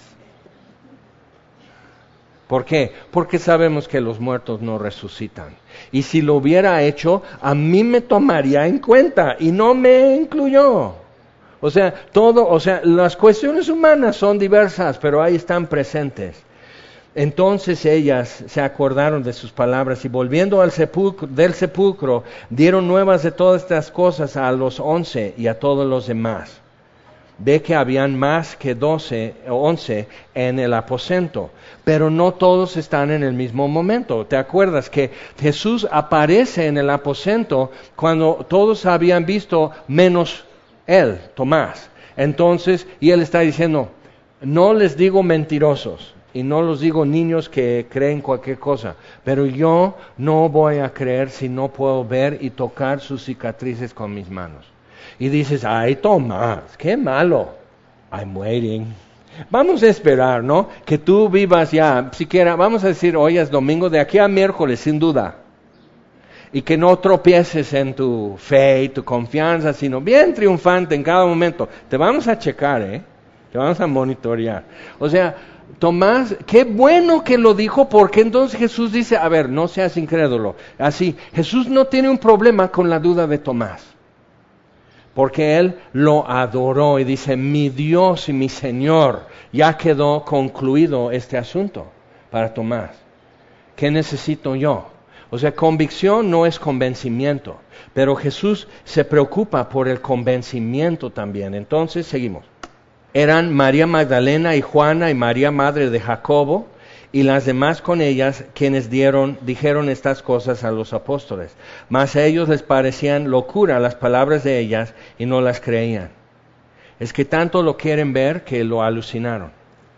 S1: ¿Por qué? Porque sabemos que los muertos no resucitan. Y si lo hubiera hecho, a mí me tomaría en cuenta, y no me incluyó. Las cuestiones humanas son diversas, pero ahí están presentes. Entonces ellas se acordaron de sus palabras y volviendo del sepulcro, dieron nuevas de todas estas cosas a los 11 y a todos los demás. Ve que habían más que 11 en el aposento, pero no todos están en el mismo momento. ¿Te acuerdas que Jesús aparece en el aposento cuando todos habían visto menos él, Tomás? Entonces, y él está diciendo, no les digo mentirosos, y no los digo niños que creen cualquier cosa, pero yo no voy a creer si no puedo ver y tocar sus cicatrices con mis manos. Y dices, Tomás, qué malo. I'm waiting. Vamos a esperar, ¿no? Que tú vivas ya, siquiera, vamos a decir, hoy es domingo, de aquí a miércoles, sin duda. Y que no tropieces en tu fe y tu confianza, sino bien triunfante en cada momento. Te vamos a checar, te vamos a monitorear. O sea, Tomás, qué bueno que lo dijo, porque entonces Jesús dice, a ver, no seas incrédulo. Así, Jesús no tiene un problema con la duda de Tomás. Porque él lo adoró y dice, mi Dios y mi Señor. Ya quedó concluido este asunto para Tomás. ¿Qué necesito yo? O sea, convicción no es convencimiento, pero Jesús se preocupa por el convencimiento también. Entonces, seguimos. Eran María Magdalena y Juana y María, madre de Jacobo, y las demás con ellas, quienes dijeron estas cosas a los apóstoles. Mas a ellos les parecían locura las palabras de ellas y no las creían. Es que tanto lo quieren ver que lo alucinaron.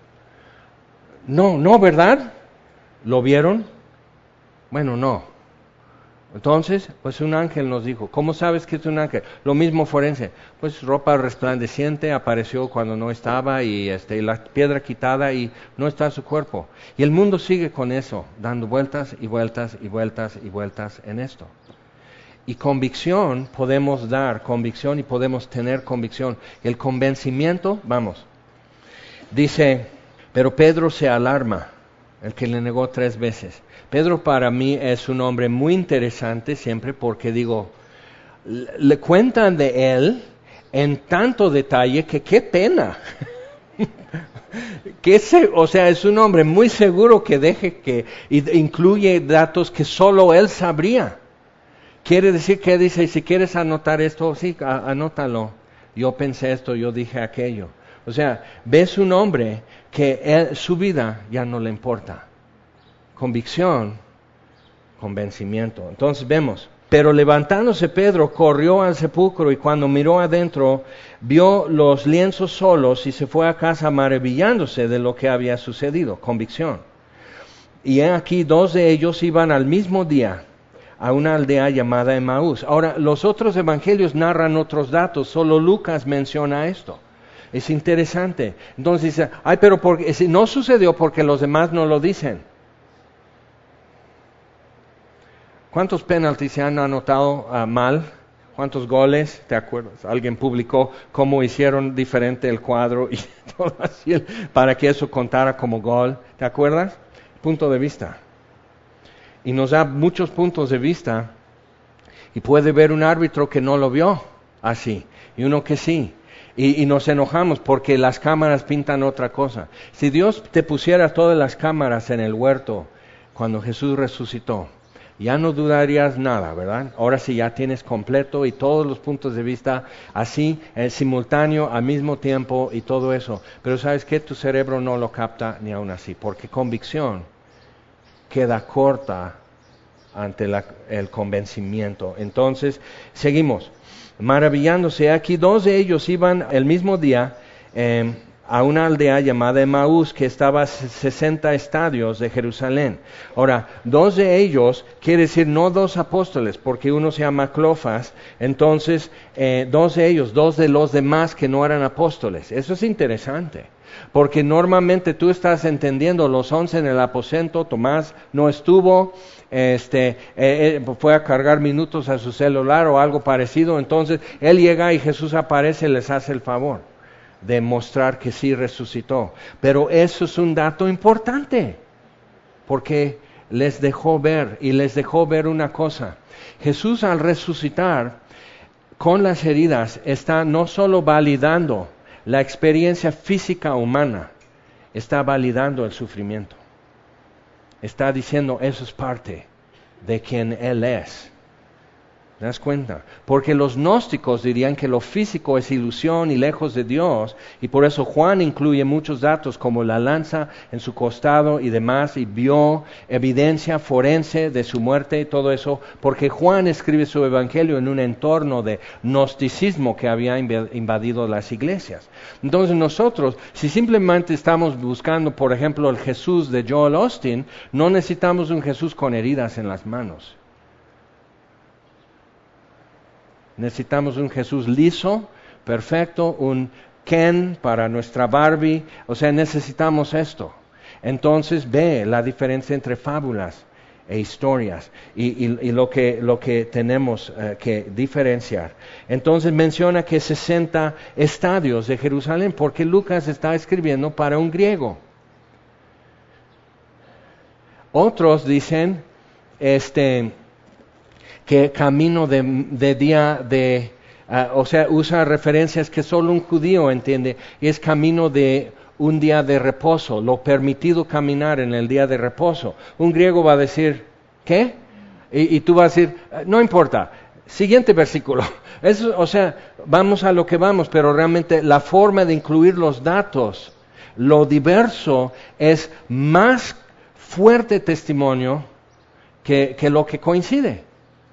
S1: No, ¿verdad? ¿Lo vieron? Bueno, no. Entonces, pues un ángel nos dijo. ¿Cómo sabes que es un ángel? Lo mismo forense. Pues ropa resplandeciente apareció cuando no estaba y la piedra quitada y no está su cuerpo. Y el mundo sigue con eso, dando vueltas y vueltas y vueltas y vueltas en esto. Y convicción, podemos dar convicción y podemos tener convicción. El convencimiento, vamos. Dice, pero Pedro se alarma, el que le negó 3 veces. Pedro para mí es un hombre muy interesante siempre porque digo, le cuentan de él en tanto detalle que qué pena. O sea, es un hombre muy seguro que incluye datos que solo él sabría. Quiere decir que dice, si quieres anotar esto, sí, anótalo. Yo pensé esto, yo dije aquello. O sea, ves un hombre que su vida ya no le importa. Convicción, convencimiento. Entonces vemos, pero levantándose Pedro corrió al sepulcro y cuando miró adentro vio los lienzos solos y se fue a casa maravillándose de lo que había sucedido. Convicción. Y aquí 2 de ellos iban al mismo día a una aldea llamada Emaús. Ahora, los otros evangelios narran otros datos, solo Lucas menciona esto. Es interesante. Entonces dice, pero no sucedió porque los demás no lo dicen. ¿Cuántos penaltis se han anotado mal? ¿Cuántos goles? ¿Te acuerdas? Alguien publicó cómo hicieron diferente el cuadro y todo así para que eso contara como gol. ¿Te acuerdas? Punto de vista. Y nos da muchos puntos de vista y puede ver un árbitro que no lo vio así y uno que sí. Y nos enojamos porque las cámaras pintan otra cosa. Si Dios te pusiera todas las cámaras en el huerto cuando Jesús resucitó, ya no dudarías nada, ¿verdad? Ahora sí ya tienes completo y todos los puntos de vista así, simultáneo, al mismo tiempo y todo eso. Pero ¿sabes qué? Tu cerebro no lo capta ni aún así, porque convicción queda corta ante el convencimiento. Entonces, seguimos. Maravillándose, aquí 2 de ellos iban el mismo día a una aldea llamada Emaús, que estaba a 60 estadios de Jerusalén. Ahora, 2 de ellos, quiere decir no 2 apóstoles, porque uno se llama Cleofas, entonces 2 de ellos, 2 de los demás que no eran apóstoles. Eso es interesante, porque normalmente tú estás entendiendo los 11 en el aposento, Tomás no estuvo, fue a cargar minutos a su celular o algo parecido, entonces él llega y Jesús aparece y les hace el favor de mostrar que sí resucitó. Pero eso es un dato importante, porque les dejó ver una cosa. Jesús al resucitar con las heridas está no solo validando la experiencia física humana, está validando el sufrimiento. Está diciendo, eso es parte de quien Él es. ¿Te das cuenta? Porque los gnósticos dirían que lo físico es ilusión y lejos de Dios, y por eso Juan incluye muchos datos como la lanza en su costado y demás, y vio evidencia forense de su muerte y todo eso, porque Juan escribe su evangelio en un entorno de gnosticismo que había invadido las iglesias. Entonces nosotros, si simplemente estamos buscando, por ejemplo, el Jesús de Joel Osteen, no necesitamos un Jesús con heridas en las manos. Necesitamos un Jesús liso, perfecto, un Ken, para nuestra Barbie, o sea, necesitamos esto. Entonces ve la diferencia entre fábulas e historias y lo que tenemos que diferenciar. Entonces menciona que 60 estadios de Jerusalén, porque Lucas está escribiendo para un griego. Otros dicen que camino de día de, o sea, usa referencias que solo un judío entiende, y es camino de un día de reposo, lo permitido caminar en el día de reposo. Un griego va a decir, ¿qué? Y tú vas a decir, no importa, siguiente versículo. Eso, o sea, vamos a lo que vamos, pero realmente la forma de incluir los datos, lo diverso, es más fuerte testimonio que lo que coincide.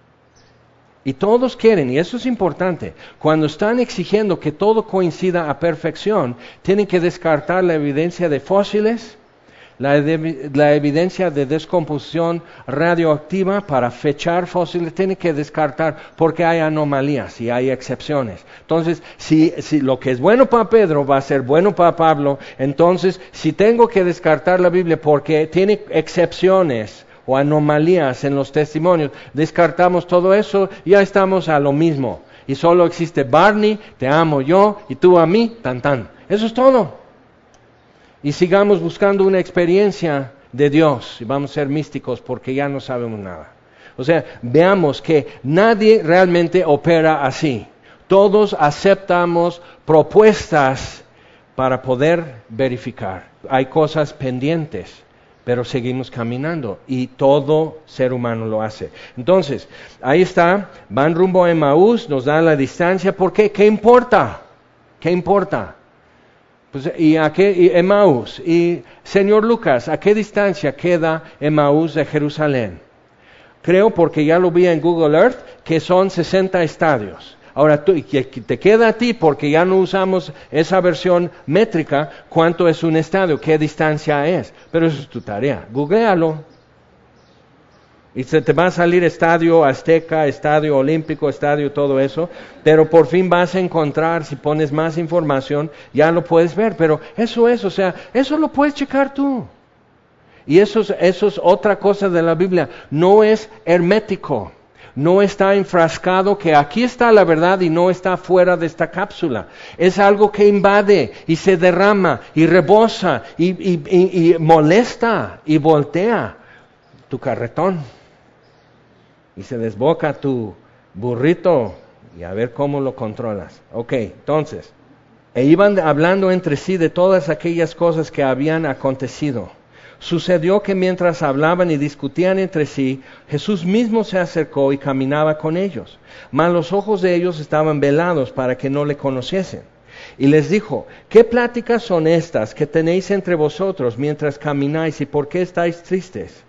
S1: Y todos quieren, y eso es importante, cuando están exigiendo que todo coincida a perfección, tienen que descartar la evidencia de fósiles, la evidencia de descomposición radioactiva para fechar fósiles, tienen que descartar porque hay anomalías y hay excepciones. Entonces, si lo que es bueno para Pedro va a ser bueno para Pablo, entonces si tengo que descartar la Biblia porque tiene excepciones o anomalías en los testimonios, descartamos todo eso, ya estamos a lo mismo. Y solo existe Barney, te amo yo, y tú a mí, tan tan. Eso es todo. Y sigamos buscando una experiencia de Dios, y vamos a ser místicos porque ya no sabemos nada. O sea, veamos que nadie realmente opera así. Todos aceptamos propuestas para poder verificar. Hay cosas pendientes, pero seguimos caminando y todo ser humano lo hace. Entonces, ahí está, van rumbo a Emaús, nos da la distancia. ¿Por qué? ¿Qué importa? ¿Qué importa? Pues, ¿y Emaús? Y señor Lucas, ¿a qué distancia queda Emaús de Jerusalén? Creo, porque ya lo vi en Google Earth, que son 60 estadios. Ahora, te queda a ti, porque ya no usamos esa versión métrica, cuánto es un estadio, qué distancia es. Pero eso es tu tarea. Googléalo. Y se te va a salir estadio Azteca, estadio Olímpico, estadio todo eso. Pero por fin vas a encontrar, si pones más información, ya lo puedes ver. Pero eso es, o sea, eso lo puedes checar tú. Y eso es otra cosa de la Biblia. No es hermético. No está enfrascado que aquí está la verdad y no está fuera de esta cápsula. Es algo que invade y se derrama y rebosa y molesta y voltea tu carretón. Y se desboca tu burrito y a ver cómo lo controlas. Ok, entonces, iban hablando entre sí de todas aquellas cosas que habían acontecido. Sucedió que mientras hablaban y discutían entre sí, Jesús mismo se acercó y caminaba con ellos. Mas los ojos de ellos estaban velados para que no le conociesen. Y les dijo, ¿qué pláticas son estas que tenéis entre vosotros mientras camináis y por qué estáis tristes?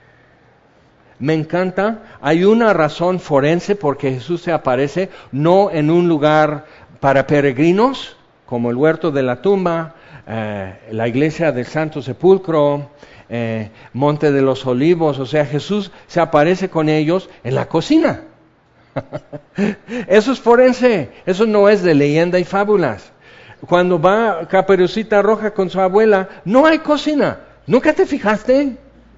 S1: Me encanta, hay una razón forense porque Jesús se aparece no en un lugar para peregrinos, como el huerto de la tumba, la iglesia del Santo Sepulcro, Monte de los Olivos. O sea, Jesús se aparece con ellos en la cocina. Eso es forense, eso no es de leyenda y fábulas. Cuando va Caperucita Roja con su abuela, no hay cocina. ¿Nunca te fijaste?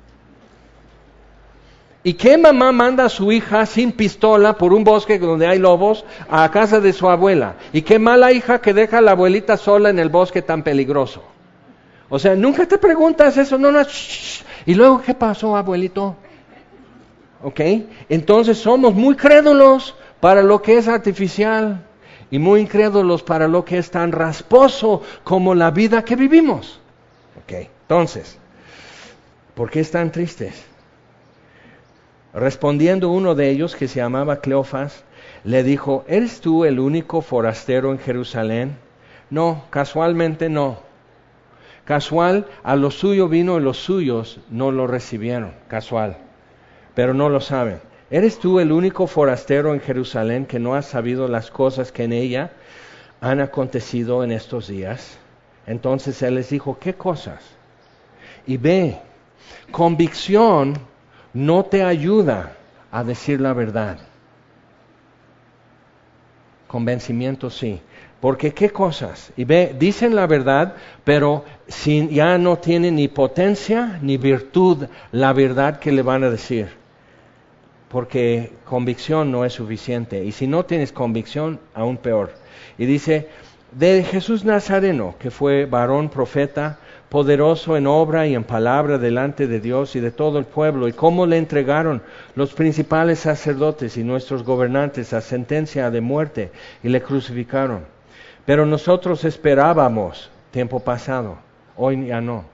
S1: ¿Y qué mamá manda a su hija sin pistola por un bosque donde hay lobos a casa de su abuela? ¿Y qué mala hija que deja a la abuelita sola en el bosque tan peligroso? O sea, nunca te preguntas eso, no, shh. ¿Y luego qué pasó, abuelito? ¿Ok? Entonces somos muy crédulos para lo que es artificial y muy incrédulos para lo que es tan rasposo como la vida que vivimos. ¿Ok? Entonces, ¿por qué están tristes? Respondiendo uno de ellos, que se llamaba Cleofas, le dijo, ¿eres tú el único forastero en Jerusalén? No, casualmente no. Casual, a lo suyo vino y los suyos no lo recibieron. Casual, pero no lo saben. ¿Eres tú el único forastero en Jerusalén que no has sabido las cosas que en ella han acontecido en estos días? Entonces él les dijo, ¿qué cosas? Y ve, convicción no te ayuda a decir la verdad. Convencimiento sí, Porque qué cosas. Y ve, dicen la verdad, pero ya no tienen ni potencia ni virtud la verdad que le van a decir. Porque convicción no es suficiente. Y si no tienes convicción, aún peor. Y dice, de Jesús Nazareno, que fue varón profeta, poderoso en obra y en palabra delante de Dios y de todo el pueblo, y cómo le entregaron los principales sacerdotes y nuestros gobernantes a sentencia de muerte, y le crucificaron. Pero nosotros esperábamos tiempo pasado, hoy ya no.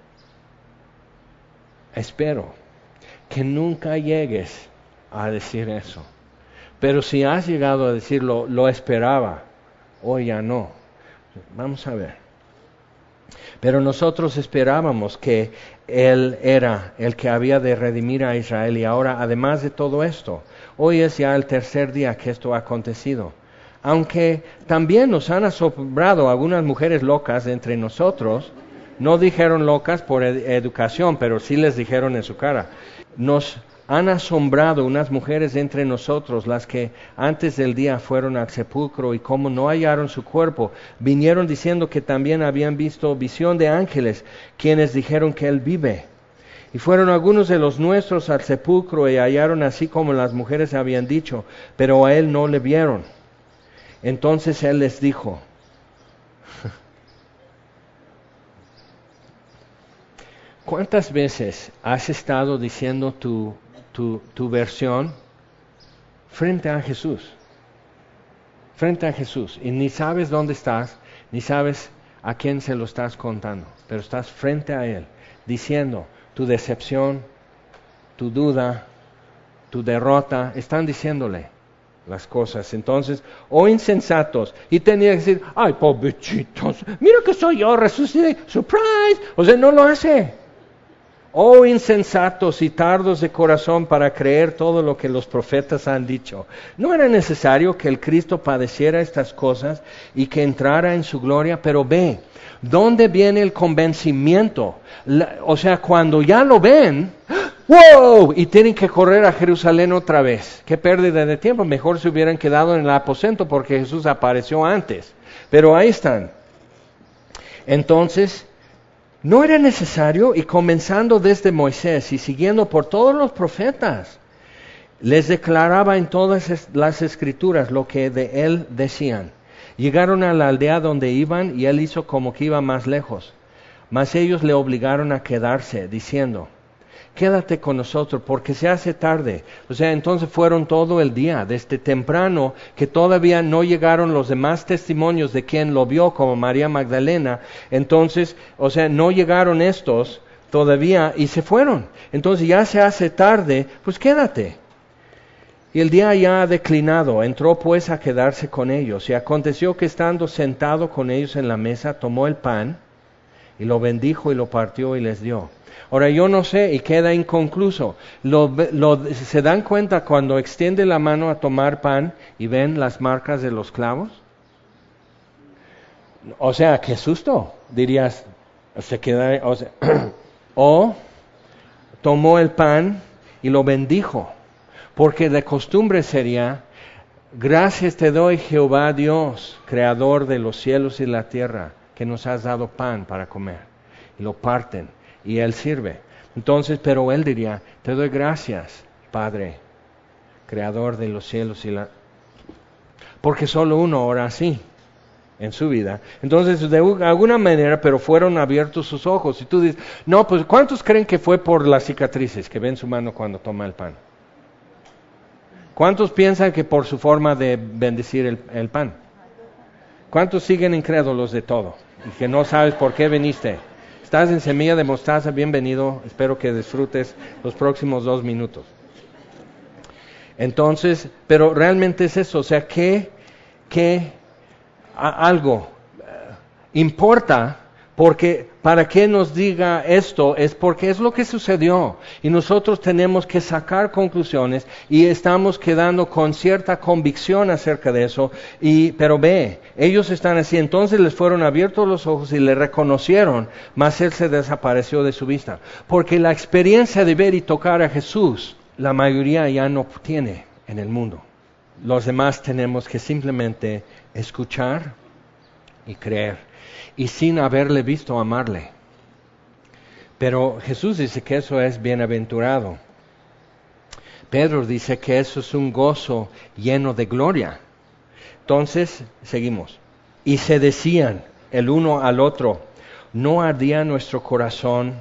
S1: Espero que nunca llegues a decir eso. Pero si has llegado a decirlo, lo esperaba, hoy ya no. Vamos a ver. Pero nosotros esperábamos que Él era el que había de redimir a Israel, y ahora, además de todo esto, hoy es ya el tercer día que esto ha acontecido. Aunque también nos han asombrado algunas mujeres locas entre nosotros, no dijeron locas por educación, pero sí les dijeron en su cara. Nos han asombrado unas mujeres entre nosotros, las que antes del día fueron al sepulcro, y como no hallaron su cuerpo, vinieron diciendo que también habían visto visión de ángeles, quienes dijeron que Él vive. Y fueron algunos de los nuestros al sepulcro y hallaron así como las mujeres habían dicho, pero a Él no le vieron. Entonces Él les dijo, ¿cuántas veces has estado diciendo tu versión frente a Jesús? Frente a Jesús. Y ni sabes dónde estás, ni sabes a quién se lo estás contando, pero estás frente a Él, diciendo tu decepción, tu duda, tu derrota, están diciéndole las cosas. Entonces, insensatos, y tenía que decir, ay, pobrecitos, mira que soy yo, resucité, surprise, o sea, no lo hace. Insensatos y tardos de corazón para creer todo lo que los profetas han dicho. ¿No era necesario que el Cristo padeciera estas cosas y que entrara en su gloria? Pero ve, ¿dónde viene el convencimiento? O sea, cuando ya lo ven, ¡wow! Y tienen que correr a Jerusalén otra vez. Qué pérdida de tiempo. Mejor se hubieran quedado en el aposento porque Jesús apareció antes. Pero ahí están. Entonces, no era necesario, y comenzando desde Moisés y siguiendo por todos los profetas, les declaraba en todas las escrituras lo que de Él decían. Llegaron a la aldea donde iban y Él hizo como que iba más lejos. Mas ellos le obligaron a quedarse, diciendo, quédate con nosotros porque se hace tarde. O sea, entonces fueron todo el día, desde temprano, que todavía no llegaron los demás testimonios de quien lo vio, como María Magdalena. Entonces, o sea, no llegaron estos todavía y se fueron. Entonces ya se hace tarde, pues quédate. Y el día ya ha declinado, entró pues a quedarse con ellos. Y aconteció que estando sentado con ellos en la mesa, tomó el pan y lo bendijo y lo partió y les dio. Ahora yo no sé, y queda inconcluso. ¿Se dan cuenta cuando extiende la mano a tomar pan y ven las marcas de los clavos? O sea, qué susto, dirías. Se queda, o tomó el pan y lo bendijo, porque de costumbre sería, gracias te doy Jehová Dios, creador de los cielos y la tierra, que nos has dado pan para comer. Y lo parten. Y Él sirve. Entonces, pero Él diría, te doy gracias, Padre, creador de los cielos y la... Porque solo uno ora así en su vida. Entonces, de alguna manera, pero fueron abiertos sus ojos. Y tú dices, no, pues, ¿cuántos creen que fue por las cicatrices que ven su mano cuando toma el pan? ¿Cuántos piensan que por su forma de bendecir el pan? ¿Cuántos siguen incrédulos de todo? Y que no sabes por qué viniste. Estás en Semilla de Mostaza, bienvenido. Espero que disfrutes los próximos 2 minutos. Entonces, pero realmente es eso. O sea, que algo importa, porque para que nos diga esto es porque es lo que sucedió. Y nosotros tenemos que sacar conclusiones y estamos quedando con cierta convicción acerca de eso. Pero ve, ellos están así. Entonces les fueron abiertos los ojos y le reconocieron, mas Él se desapareció de su vista. Porque la experiencia de ver y tocar a Jesús, la mayoría ya no tiene en el mundo. Los demás tenemos que simplemente escuchar y creer, y sin haberle visto amarle. Pero Jesús dice que eso es bienaventurado. Pedro dice que eso es un gozo lleno de gloria. Entonces, seguimos. Y se decían el uno al otro, ¿no ardía nuestro corazón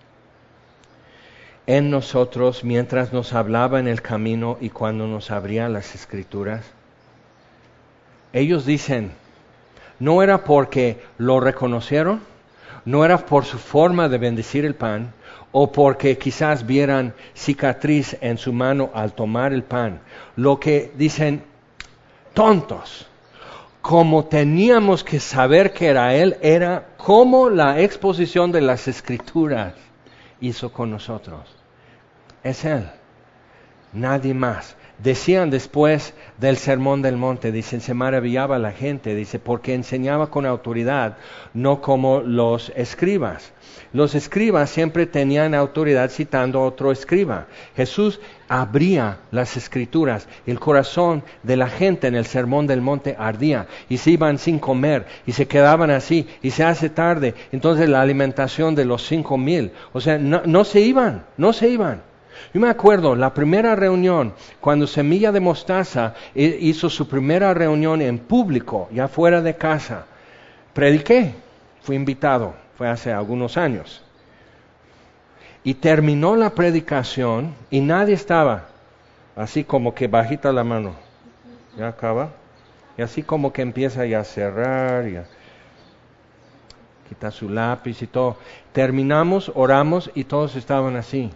S1: en nosotros mientras nos hablaba en el camino y cuando nos abría las Escrituras? Ellos dicen, no era porque lo reconocieron, no era por su forma de bendecir el pan, o porque quizás vieran cicatriz en su mano al tomar el pan. Lo que dicen, tontos, como teníamos que saber que era Él, era como la exposición de las Escrituras hizo con nosotros. Es Él, nadie más. Decían después del Sermón del Monte, dicen, se maravillaba la gente, dice, porque enseñaba con autoridad, no como los escribas. Los escribas siempre tenían autoridad citando a otro escriba. Jesús abría las Escrituras, el corazón de la gente en el Sermón del Monte ardía, y se iban sin comer, y se quedaban así, y se hace tarde, entonces la alimentación de los 5,000, o sea, no se iban. Yo me acuerdo, la primera reunión, cuando Semilla de Mostaza hizo su primera reunión en público, ya fuera de casa, prediqué, fui invitado, fue hace algunos años. Y terminó la predicación y nadie estaba, así como que bajita la mano, ya acaba, y así como que empieza ya a cerrar, ya quita su lápiz y todo. Terminamos, oramos y todos estaban así.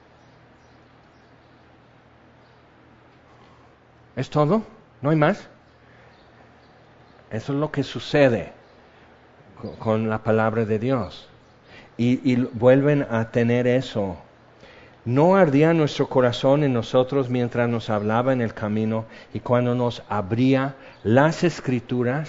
S1: ¿Es todo? ¿No hay más? Eso es lo que sucede con la palabra de Dios. Y vuelven a tener eso. ¿No ardía nuestro corazón en nosotros mientras nos hablaba en el camino y cuando nos abría las Escrituras?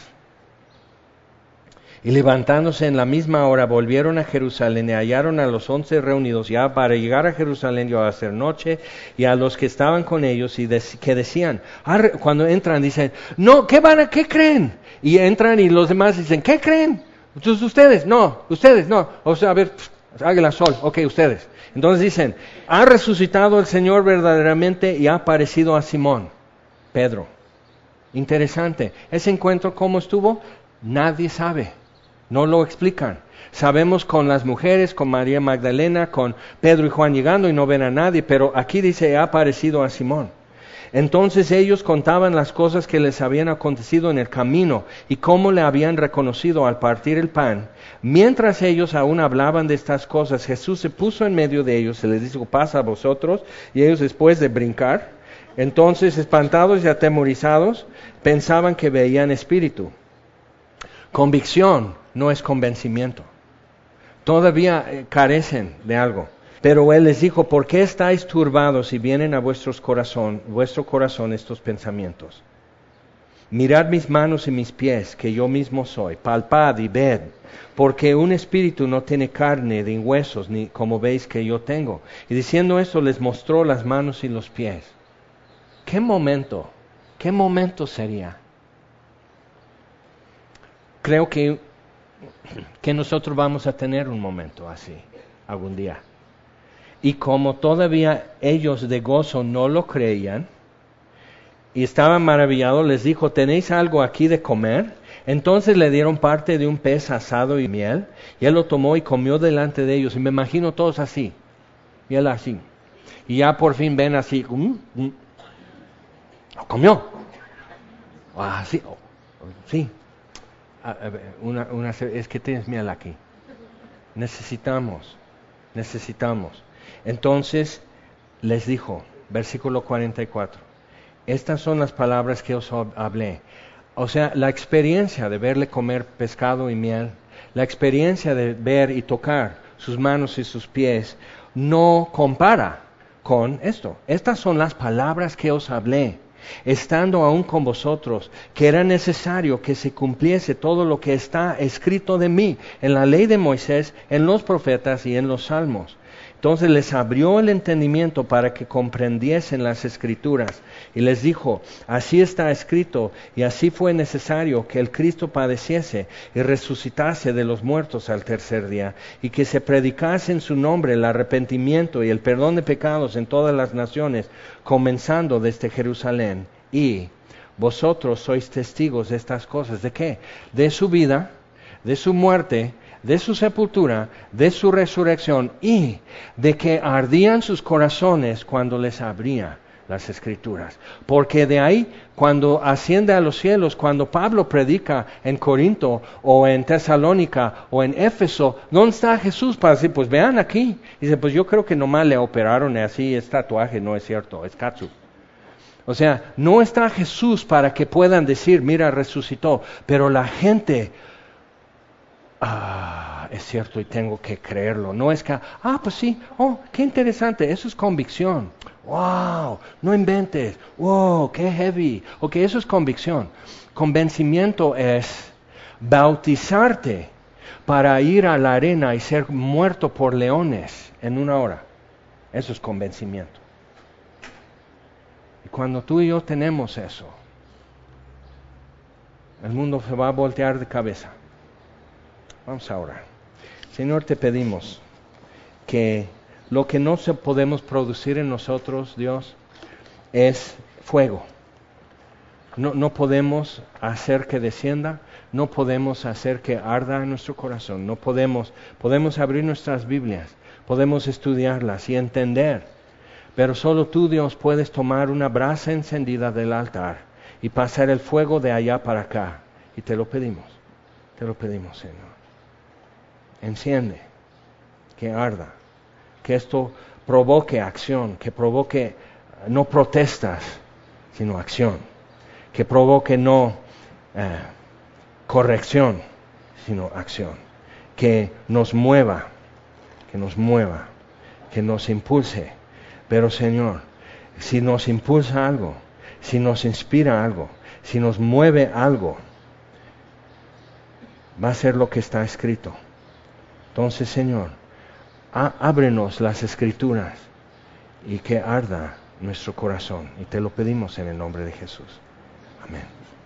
S1: Y levantándose en la misma hora volvieron a Jerusalén y hallaron a los 11 reunidos ya para llegar a Jerusalén ya a hacer noche, y a los que estaban con ellos y que decían, cuando entran dicen, no, ¿qué creen? Y entran y los demás dicen, ¿qué creen? Entonces ustedes no, o sea, a ver, águila, sol, ok, ustedes. Entonces dicen, ha resucitado el Señor verdaderamente y ha aparecido a Simón, Pedro. Interesante, ese encuentro, ¿cómo estuvo? Nadie sabe. No lo explican. Sabemos con las mujeres, con María Magdalena, con Pedro y Juan llegando y no ven a nadie, pero aquí dice, ha aparecido a Simón. Entonces ellos contaban las cosas que les habían acontecido en el camino y cómo le habían reconocido al partir el pan. Mientras ellos aún hablaban de estas cosas, Jesús se puso en medio de ellos, se les dijo, pasa a vosotros, y ellos después de brincar, entonces espantados y atemorizados, pensaban que veían espíritu. Convicción no es convencimiento. Todavía carecen de algo. Pero Él les dijo, ¿por qué estáis turbados y vienen a vuestro corazón estos pensamientos? Mirad mis manos y mis pies, que yo mismo soy. Palpad y ved, porque un espíritu no tiene carne ni huesos, ni como veis que yo tengo. Y diciendo esto les mostró las manos y los pies. ¿Qué momento sería? Creo que nosotros vamos a tener un momento así, algún día. Y como todavía ellos de gozo no lo creían, y estaban maravillados, les dijo, ¿tenéis algo aquí de comer? Entonces le dieron parte de un pez asado y miel, y él lo tomó y comió delante de ellos. Y me imagino todos así, y él así. Y ya por fin ven así, lo comió. Así, sí. Es que tienes miel aquí. Necesitamos. Entonces les dijo, versículo 44, estas son las palabras que os hablé. O sea, la experiencia de verle comer pescado y miel, la experiencia de ver y tocar sus manos y sus pies, no compara con esto. Estas son las palabras que os hablé, estando aún con vosotros, que era necesario que se cumpliese todo lo que está escrito de mí en la ley de Moisés, en los profetas y en los salmos. Entonces les abrió el entendimiento para que comprendiesen las Escrituras y les dijo, así está escrito y así fue necesario que el Cristo padeciese y resucitase de los muertos al tercer día y que se predicase en su nombre el arrepentimiento y el perdón de pecados en todas las naciones, comenzando desde Jerusalén. Y vosotros sois testigos de estas cosas. ¿De qué? De su vida, de su muerte, de su sepultura, de su resurrección y de que ardían sus corazones cuando les abría las Escrituras. Porque de ahí, cuando asciende a los cielos, cuando Pablo predica en Corinto o en Tesalónica o en Éfeso, ¿dónde está Jesús para decir, pues vean aquí? Dice, pues yo creo que nomás le operaron así, es tatuaje, no es cierto, es katsu. O sea, no está Jesús para que puedan decir, mira, resucitó, pero la gente... es cierto y tengo que creerlo. No es que, pues sí, qué interesante, eso es convicción. Wow, no inventes. Wow, qué heavy. Ok, eso es convicción. Convencimiento es bautizarte para ir a la arena y ser muerto por leones en 1 hora. Eso es convencimiento. Y cuando tú y yo tenemos eso, el mundo se va a voltear de cabeza. Vamos a orar. Señor, te pedimos que lo que no podemos producir en nosotros, Dios, es fuego. No podemos hacer que descienda, no podemos hacer que arda en nuestro corazón, no podemos abrir nuestras Biblias, podemos estudiarlas y entender, pero solo tú, Dios, puedes tomar una brasa encendida del altar y pasar el fuego de allá para acá, y te lo pedimos, Señor. Enciende, que arda, que esto provoque acción, que provoque no protestas, sino acción, que provoque no corrección, sino acción, que nos mueva, que nos impulse. Pero Señor, si nos impulsa algo, si nos inspira algo, si nos mueve algo, va a ser lo que está escrito. Entonces, Señor, ábrenos las Escrituras y que arda nuestro corazón. Y te lo pedimos en el nombre de Jesús. Amén.